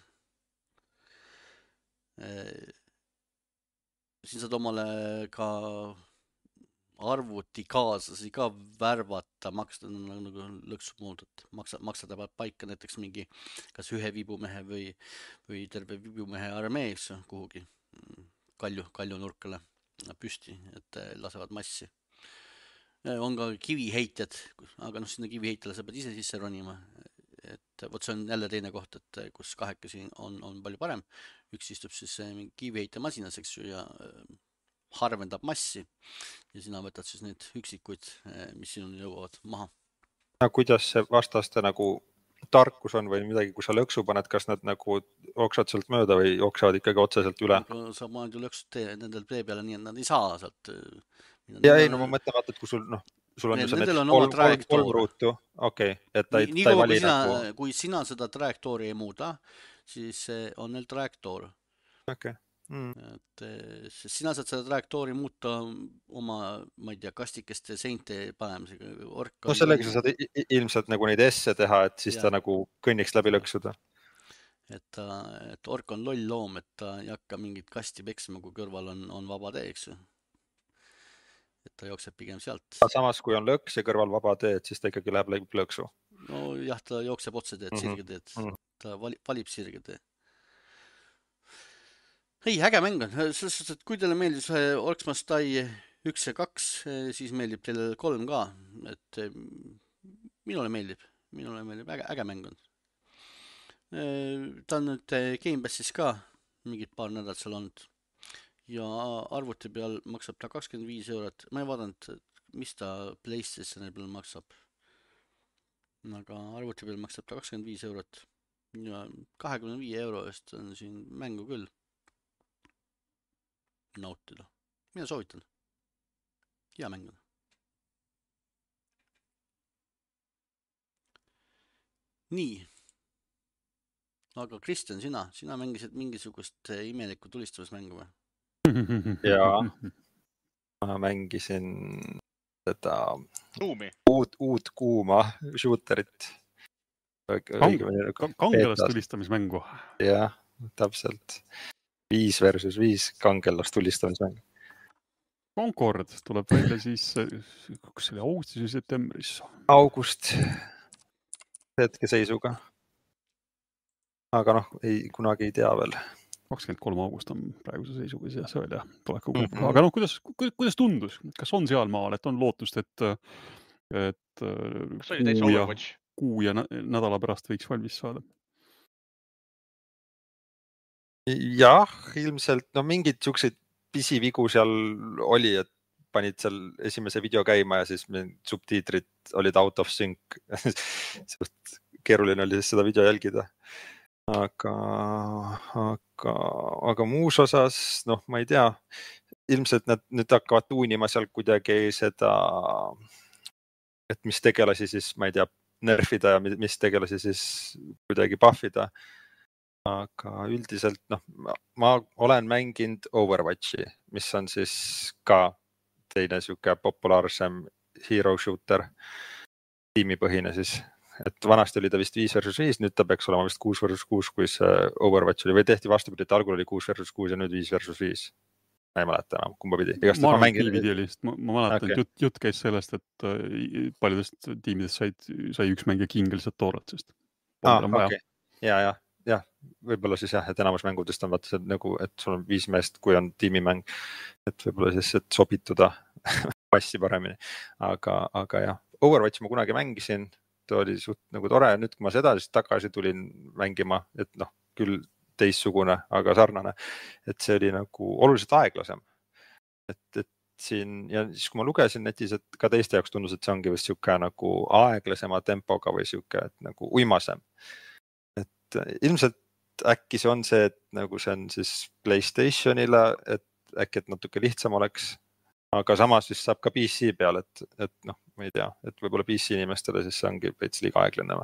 Siin saad omale ka arvuti kaaslasi ka värvata, maksta nagu lõksu muud, et maksad, maksad paika näiteks mingi kas ühe vibumehe või, või terve vibumehe armee kuhugi kalju, kalju nurkale. püsti, et lasevad massi. On ka kiviheitjad, aga noh, sinna kiviheitjale sa pead ise sisse ronima. Et vot see on jälle teine koht, et kus kahekesi on, on palju parem. Üks istub siis kiviheitja masinas, eks ju, ja harvendab massi ja sina võtad siis need üksikuid, mis sinuni jõuavad maha.
No, kuidas see vastaste nagu tarkus on või midagi, kui sa lõksu paned, kas nad nagu jooksavad sealt mööda või jooksevad ikkagi otseselt üle?
Sa paned ju lõksud tee, nendel tee peale nii, et nad ei saa sealt.
Ja ei, no ma mõtlen vaata, et kui sul, noh, sul on
Need, nendel on oma trajektoor.
kolm ruutu, okei, okay, et ta ei,
nii,
ta ei
nii
vali
kui sina,
nagu...
Kui sina seda trajektoori ei muuda, siis on neil trajektoor.
Okay. Mm.
Et, sest sina saad seda trajektoori muuta oma, ma ei tea, kastikeste seinte panemisega. Ork
no sellega sa saad ilmselt nagu neid esse teha, et siis ja. Ta nagu kõnniks läbi lõksuda.
Et, et ork on loll loom, et ta ei hakka mingit kasti peksma, kui kõrval on, on vaba tee, eks ju. Et ta jookseb pigem sealt.
Samas, kui on lõks ja kõrval vaba tee, siis ta ikkagi läheb läbi lõksu.
No jah, ta jookseb otse teed, mm-hmm. sirge teed. Mm-hmm. Ta valib, valib sirge tee. Ei, äge mäng on. Selles suhtes, et kui teile meeldis Orcs Must Die üks ja kaks, siis meeldib teile kolm ka. Et minule meeldib. Minule meeldib. Äge, äge mäng on. Ta on nüüd Game Passis ka mingid paar nädalat seal olnud. Ja arvuti peal maksab ta kakskümmend viis eurot. Ma ei vaadanud, mis ta PlayStationi peal maksab. Aga arvuti peal maksab ta kakskümmend viis eurot. Ja kahekümne viie euro eest on siin mängu küll nautida. Mina soovitan. Hea mäng on. Nii. Aga Kristjan, sina, sina mängisid mingisugust imelikku tulistamismängu või?
Jaa, ma mängisin seda uut, uut kuuma shooterit.
Kangelast tulistamismängu.
Jah, täpselt. Viis versus viis kangelast tulistamismängu.
Concord tuleb välja siis, kas see oli augustis või septembris?
August hetkeseisuga. Aga noh, ei, kunagi ei tea veel.
kakskümmend kolm august on praeguse seisuga ja see oli jah, tuleku mm-hmm. Aga noh, kuidas, kuidas tundus? Kas on seal maal, et on lootust, et, et kuu ja, kuu ja nädala pärast võiks valmis saada?
Jah, ilmselt, no mingid siukseid pisivigu seal oli, et panid seal esimese video käima ja siis subtiitrid olid out of sync. Keeruline oli siis seda video jälgida. Aga, aga, aga muus osas, noh, ma ei tea, ilmselt nad nüüd hakkavad tuunima seal kuidagi seda, et mis tegelasi siis, ma ei tea, nerfida ja mis tegelasi siis kuidagi buffida. Aga üldiselt, noh, ma olen mänginud Overwatchi, mis on siis ka teine siuke populaarsem hero shooter, tiimipõhine siis. Et vanasti oli ta vist viis versus viis, nüüd ta peaks olema vist kuus versus kuus, kui see Overwatch oli, või tehti vastupidi, et algul oli kuus versus kuus ja nüüd viis versus viis. Ma ei mäleta enam, kumba pidi.
Ma arvan, mängin... pidi oli, ma, ma mäletan, okay. jutt, jutt käis sellest, et paljudest tiimidest said, sai üks mängija kingeliselt tooret, sest
ah, okay. ja, ja, ja, võib-olla siis jah, et enamus mängudest on vaata see nagu, et sul on viis meest, kui on tiimimäng, et võib-olla siis, et sobituda passi paremini. Aga, aga jah, Overwatch ma kunagi mängisin, ta oli suht nagu tore ja nüüd, kui ma seda siis tagasi tulin mängima, et noh, küll teissugune, aga sarnane, et see oli nagu oluliselt aeglasem. Et, et siin, ja siis kui ma lugesin netis, et ka teiste jaoks tundus, et see ongi vist siuke nagu aeglasema tempoga või siuke, et nagu uimasem. Et ilmselt äkki see on see, et nagu see on siis PlayStationile, et äkki, et natuke lihtsam oleks. Aga samas siis saab ka P C peal, et, et noh, ma ei tea, et võib-olla P C inimestele siis see ongi veits liiga aeglane.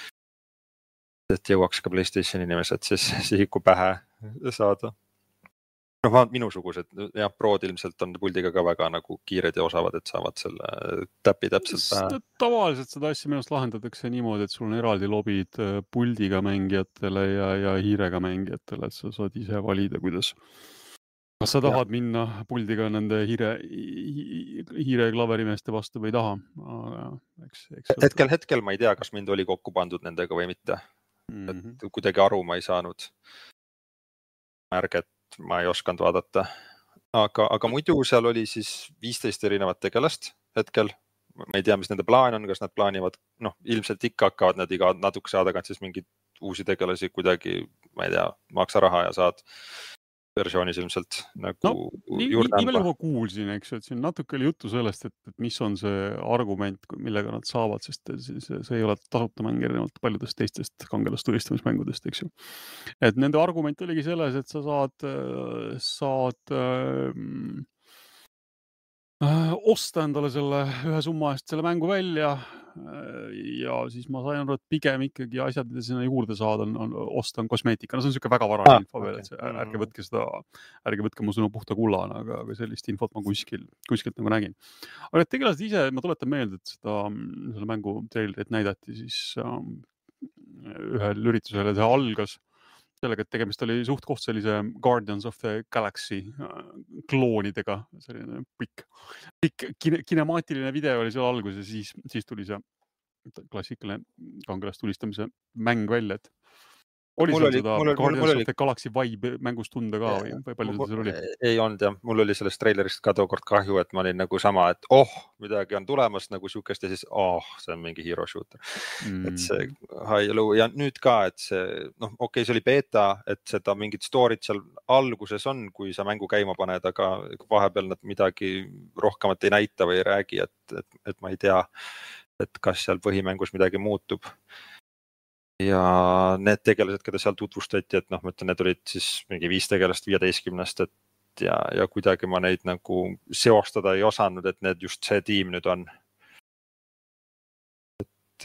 Et jõuaks ka PlayStation inimesed siis sihiku pähe saada. noh, vähemalt minusugused ja Prod ilmselt on puldiga ka väga nagu kiired ja osavad, et saavad selle täpi täpselt pähe.
Tavaliselt seda asja minust lahendatakse niimoodi, et sul on eraldi lobid puldiga mängijatele ja, ja hiirega mängijatele, et sa saad ise valida, kuidas. Kas sa tahad ja. minna puldiga nende hiire, hiire klaverimeeste vastu või ei taha? Aga, eks, eks
hetkel, hetkel ma ei tea, kas mind oli kokku pandud nendega või mitte. Mm-hmm. Et kuidagi aru ma ei saanud. Märget ma ei oskanud vaadata. aga, aga muidu seal oli siis viisteist erinevat tegelast hetkel. Ma ei tea, mis nende plaan on, kas nad plaanivad, noh, ilmselt ikka hakkavad nad iga natukese aja tagant siis mingeid uusi tegelasi kuidagi, ma ei tea, maksa raha ja saad versioonis ilmselt nagu
no, nii,
juurde
nii, nii palju
anda.
ma kuulsin, eks, et siin natuke oli juttu sellest, et, et mis on see argument, millega nad saavad, sest see, see, see ei ole tasuta mäng erinevalt paljudest teistest kangelastulistamismängudest, eks ju. Et nende argument oligi selles, et sa saad, saad ähm, äh, osta endale selle ühe summa eest selle mängu välja ja siis ma sain aru, et pigem ikkagi asjad, mida sinna juurde saada, on, on osta on kosmeetika. No see on niisugune väga varane ah, info veel, okay. Et see, ärge võtke seda, ärge võtke mu sõnu puhta kullana, aga, aga sellist infot ma kuskil, kuskilt nagu nägin. Aga et tegelased ise, ma tuletan meelde, et seda, selle mängu trailerit näidati siis um, ühel üritusel ja see algas sellega, et tegemist oli suht koht sellise Guardians of the Galaxy kloonidega, selline pikk, pikk kine, kinemaatiline video oli seal alguses, siis, siis tuli see klassikaline kangelastulistamise mäng välja, et oli
mul
seal
oli,
seda
mul,
Guardians
mul
of
oli...
the Galaxy vibe mängus tunda ka või, või palju seda seal oli?
Ei olnud jah, mul oli sellest trailerist ka tookord kahju, et ma olin nagu sama, et oh, midagi on tulemas nagu siukest ja siis oh, see on mingi hero shooter mm. Et see high low ja nüüd ka, et see noh, okei okay,, see oli beta, et seda mingit story't seal alguses on, kui sa mängu käima paned, aga vahepeal nad midagi rohkemat ei näita või ei räägi, et, et, et ma ei tea, et kas seal põhimängus midagi muutub. Ja need tegelased, keda seal tutvustati, et noh, ma ütlen, need olid siis mingi viis tegelast viieteistkümnest, et ja, ja kuidagi ma neid nagu seostada ei osanud, et need just see tiim nüüd on. Et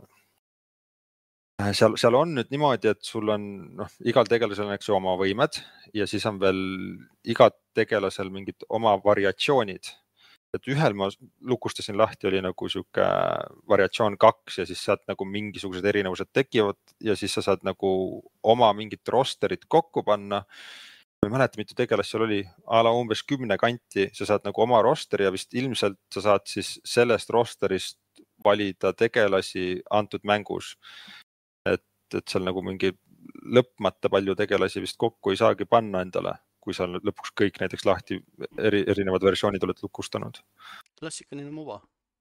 äh, seal, seal on nüüd niimoodi, et sul on, noh, igal tegelasel on eks ju oma võimed ja siis on veel igat tegelasel mingid oma variatsioonid. Et ühel ma lukustasin lahti, oli nagu siuke variatsioon kaks ja siis sealt nagu mingisugused erinevused tekivad ja siis sa saad nagu oma mingit rosterit kokku panna. Ma ei mäleta, mitu tegelast seal oli, a la umbes kümne kanti, sa saad nagu oma rosteri ja vist ilmselt sa saad siis sellest rosterist valida tegelasi antud mängus. Et, et seal nagu mingi lõpmata palju tegelasi vist kokku ei saagi panna endale, kui sa lõpuks kõik näiteks lahti eri, erinevad versioonid oled lukustanud.
Klassikaline MOBA.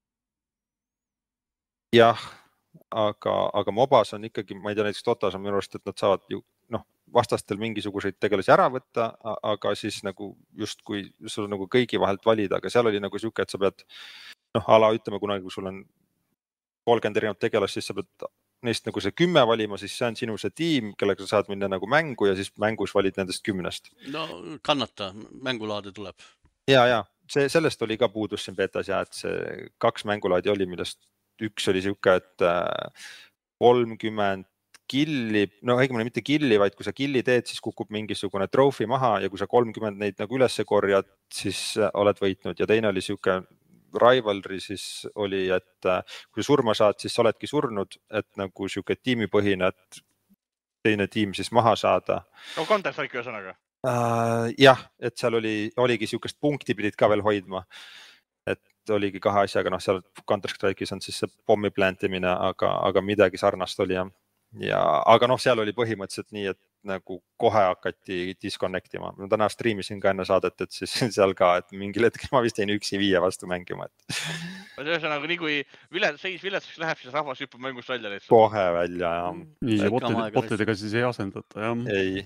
Jah, aga, aga MOBAs on ikkagi, ma ei tea, näiteks Dotas on minu arust, et nad saavad ju noh, vastastel mingisuguseid tegelasi ära võtta, aga siis nagu just kui sul nagu kõigi vahelt valida, aga seal oli nagu siuke, et sa pead noh, ala ütleme kunagi, kui sul on kolmkümmend erinevat tegelast, siis sa pead neist nagu see kümme valima, siis see on sinu see tiim, kellega sa saad minna nagu mängu ja siis mängus valid nendest kümnest.
No kannata, mängulaade tuleb.
Ja, ja see, sellest oli ka puudus siin betas ja et see kaks mängulaadi oli, millest üks oli siuke, et kolmkümmend killi, no õigemini mitte killi, vaid kui sa killi teed, siis kukub mingisugune trophy maha ja kui sa kolmkümmend neid nagu üles korjad, siis oled võitnud ja teine oli siuke rivalry siis oli, et kui surma saad, siis sa oledki surnud, et nagu siuke tiimipõhine, et teine tiim siis maha saada.
No Counter-Strike ühesõnaga.
Uh, jah, et seal oli, oligi siukest punkti pidid ka veel hoidma, et oligi kahe asjaga, noh seal Counter-Strike'is on siis see pommi plantimine, aga, aga midagi sarnast oli jah. Ja, aga noh, seal oli põhimõtteliselt nii, et nagu kohe hakati disconnect ima. Ma täna streamisin ka enne saadet, et siis seal ka, et mingil hetkel ma vist jäin üksi viie vastu mängima. Et...
Ühesõnaga, nii kui vilet, seis viletuseks läheb, siis rahvas hüppab mängust välja. Lihtsalt.
Kohe välja, jah.
Nii, ja botidega siis ei asendata, jah?
Ei.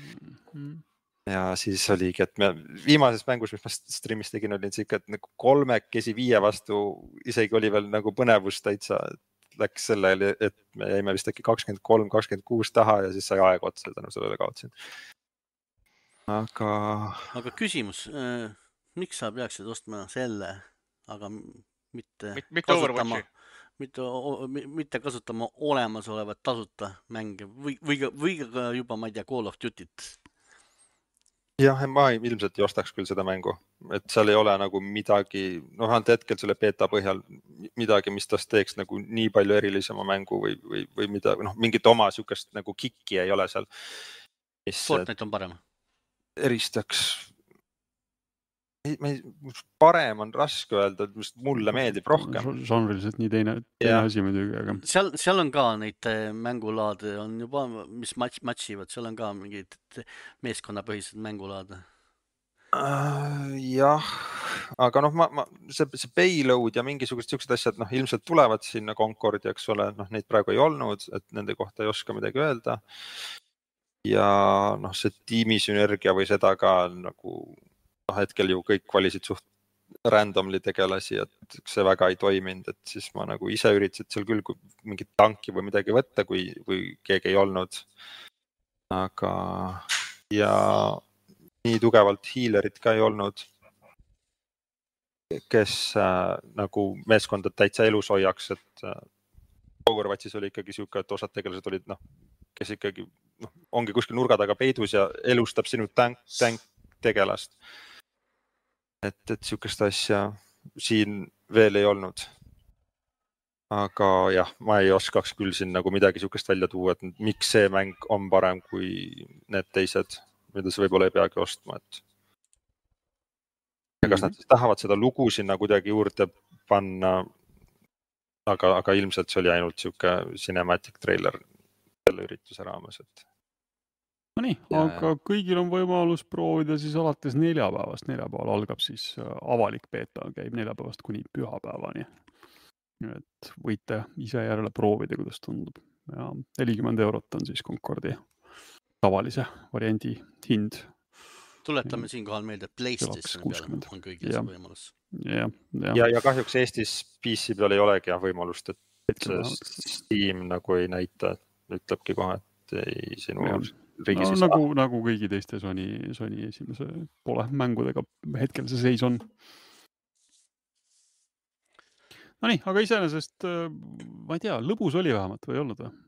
Ja siis oligi, et me viimases mängus, mis ma streamis tegin, oli siuke, et nagu kolmekesi viie vastu isegi oli veel nagu põnevus täitsa. Läks sellele, et me jäime vist äkki kakskümmend kolm kakskümmend kuus taha ja siis sai aeg otsa, tänu sellele kaotsin. Aga...
Aga küsimus, äh, miks sa peaksid ostma selle, aga mitte,
Mit, mitte kasutama,
mitte, mitte kasutama olemasolevat tasuta mänge või, või, või ka juba, ma ei tea, Call of Duty't?
Jah, ma ilmselt ei ostaks küll seda mängu, et seal ei ole nagu midagi, noh, ant hetkel selle beta põhjal midagi, mis tast teeks nagu nii palju erilisema mängu või, või, või mida, noh, mingit oma siukest nagu kikki ei ole seal.
Fortnite on parem.
Eristaks. Parem on raske öelda, et mulle meeldib rohkem.
Žanriliselt nii teine, teine asi muidugi, aga...
Seal, seal on ka neid mängulaade, on juba, mis match, matchivad, seal on ka mingid meeskonnapõhised mängulaade.
Uh, jah, aga noh, ma, ma, see, see payload ja mingisugused siuksed asjad, noh, ilmselt tulevad sinna Concordi, eks ole, noh, neid praegu ei olnud, et nende kohta ei oska midagi öelda. Ja noh, see tiimi sünergia või seda ka nagu, noh, hetkel ju kõik valisid suht randomly tegelasi, et see väga ei toiminud, et siis ma nagu ise üritasin seal küll mingit tanki või midagi võtta, kui, kui keegi ei olnud. Aga ja nii tugevalt healerit ka ei olnud, kes äh, nagu meeskonda täitsa elus hoiaks, et äh, Overwatchis oli ikkagi siuke, et osad tegelased olid, noh, kes ikkagi noh, ongi kuskil nurga taga peidus ja elustab sinu tank, tank tegelast. Et, et siukest asja siin veel ei olnud. Aga jah, ma ei oskaks küll siin nagu midagi siukest välja tuua, et miks see mäng on parem kui need teised, mida sa võib-olla ei peagi ostma, et ja kas nad siis tahavad seda lugu sinna kuidagi juurde panna, aga, aga ilmselt see oli ainult siuke cinematic trailer selle ürituse raames, et
no nii, aga ja. Kõigil on võimalus proovida siis alates neljapäevast, neljapäeval algab siis avalik beeta, käib neljapäevast kuni pühapäevani. Et võite ise järele proovida, kuidas tundub. Ja nelikümmend eurot on siis Concordi tavalise variandi hind.
Tuletame ja siinkohal meelde, et PlayStation peale on kõigil see võimalus.
Ja, ja.
Ja, ja kahjuks Eestis P C peal ei olegi jah võimalust, et Steam nagu ei näita, ütlebki kohe, et ei sinu ja. Riigis
no, nagu, nagu kõigi teiste Sony, Sony esimese poole mängudega hetkel see seis on. No nii, aga iseenesest, ma ei tea, lõbus oli vähemalt või ei olnud või?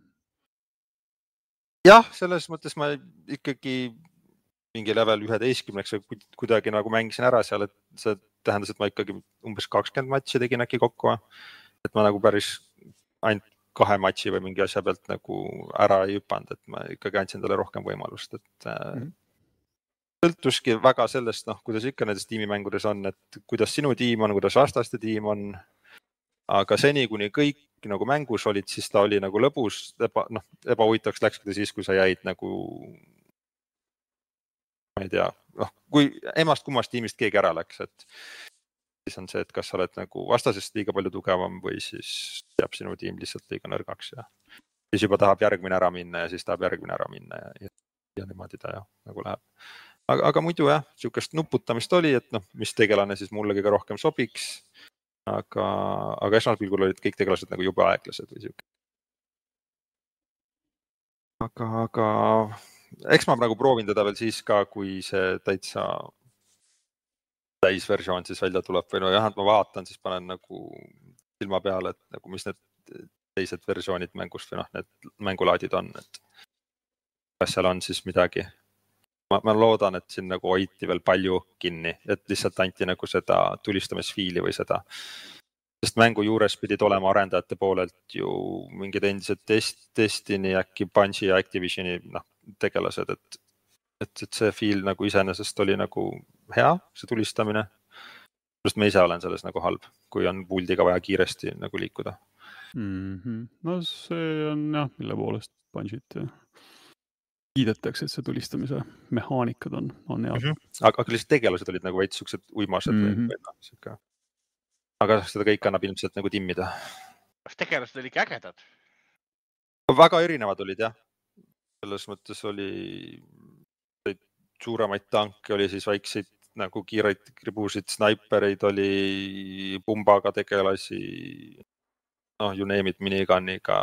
Jah, selles mõttes ma ikkagi mingi level üheteistkümneks või kuidagi nagu mängisin ära seal, et see tähendas, et ma ikkagi umbes kakskümmend matši tegin äkki kokku. Et ma nagu päris ainult kahe matši või mingi asja pealt nagu ära ei hüpanud, et ma ikkagi andsin talle rohkem võimalust, et mm-hmm. sõltuski väga sellest, noh, kuidas ikka nendes tiimimängudes on, et kuidas sinu tiim on, kuidas vastaste tiim on. Aga seni, kuni kõik nagu mängus olid, siis ta oli nagu lõbus, eba, noh, ebahuvitavaks läkski ta siis, kui sa jäid nagu, ma ei tea, noh, kui emast kummast tiimist keegi ära läks, et siis on see, et kas sa oled nagu vastasest liiga palju tugevam või siis jääb sinu tiim lihtsalt liiga nõrgaks ja siis juba tahab järgmine ära minna ja siis tahab järgmine ära minna ja, ja, ja niimoodi ta jah, nagu läheb. Aga, aga muidu jah, siukest nuputamist oli, et noh, mis tegelane siis mulle kõige rohkem sobiks. Aga, aga esmaspilgul olid kõik tegelased nagu jube aeglased või siuke. Aga, aga eks ma nagu proovin teda veel siis ka, kui see täitsa täisversioon siis välja tuleb või no jah, et ma vaatan, siis panen nagu silma peale, et nagu mis need teised versioonid mängust või noh, need mängulaadid on, et kas seal on siis midagi. Ma, ma loodan, et siin nagu hoiti veel palju kinni, et lihtsalt anti nagu seda tulistamisfiili või seda. Sest mängu juures pidid olema arendajate poolelt ju mingid endised test, Destiny, äkki Bungie ja Activisioni noh, tegelased, et, et, et see fiil nagu iseenesest oli nagu hea, see tulistamine. Sest ma ise olen selles nagu halb, kui on puldiga vaja kiiresti nagu liikuda.
Mm-hmm. No see on jah, mille poolest Bungiet kiidetakse, et see tulistamise mehaanikad on, on head.
Mm-hmm. Aga, aga lihtsalt tegelased olid nagu veits siuksed uimased mm-hmm. või, või no, siuke. Aga seda kõik annab ilmselt nagu timmida.
Kas tegelased olid ägedad?
Väga erinevad olid jah. Selles mõttes oli suuremaid tanke, oli siis väikseid nagu kiireid kribusid, snaipereid oli pumbaga tegelasi, noh, you name it, miniganiga.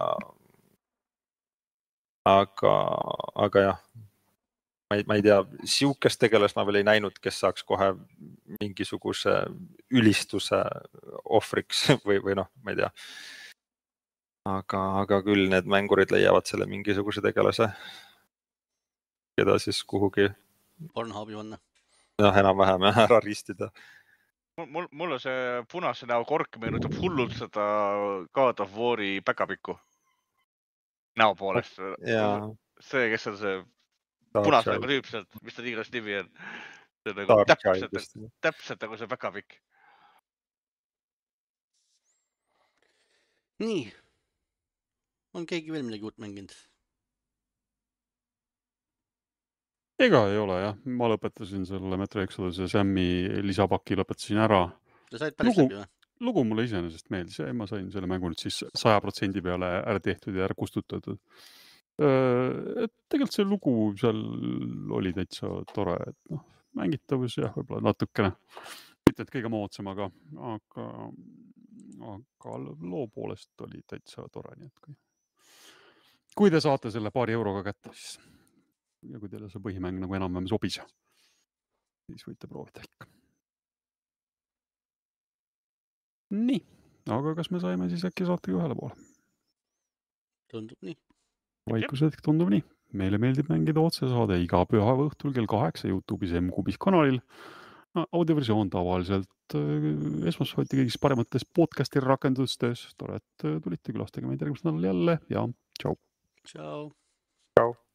Aga, aga jah, ma ei, ma ei tea, siukest tegelast ma veel ei näinud, kes saaks kohe mingisuguse ülistuse ohvriks või, või noh, ma ei tea. Aga, aga küll need mängurid leiavad selle mingisuguse tegelase, keda siis kuhugi
Pornhubi vanna.
noh, enam-vähem ära ristida.
Mul, mulle see punase näo kork meenutab hullult seda God of War'i päkapikku. Näo poolest.
Ja.
See, kes on see punase näoga tüüp sealt, mis ta tiigras nimi on. See on nagu täpselt, täpselt nagu see päkapikk.
Nii. On keegi veel midagi uut mänginud?
ega ei ole jah, ma lõpetasin selle Metro Exoduse Sam'i lisapaki lõpetasin ära.
Sa said päris
lugu,
läbi või?
lugu mulle iseenesest meeldis ja ma sain selle mängu nüüd siis saja protsendi peale ära tehtud ja ära kustutatud. Et tegelikult see lugu seal oli täitsa tore, et noh, mängitavus jah, võib-olla natukene, mitte et kõige moodsam, aga, aga, aga loo poolest oli täitsa tore, nii et kui, kui te saate selle paari euroga kätte, siis ja kui teile see põhimäng nagu enam-vähem sobis, siis võite proovida ikka. Nii, aga kas me saime siis äkki saatega ühele poole?
Tundub nii.
Vaikushetk tundub nii. Meile meeldib mängida otsesaade iga pühapäeva õhtul kell kaheksa YouTube'is M-Kubis kanalil. Audioversioon tavaliselt esmaspäevati kõigis paremates podcasti rakendustes. Tore, et tulite külastage meid järgmisel nädalal jälle ja tšau.
Tšau.
Tšau.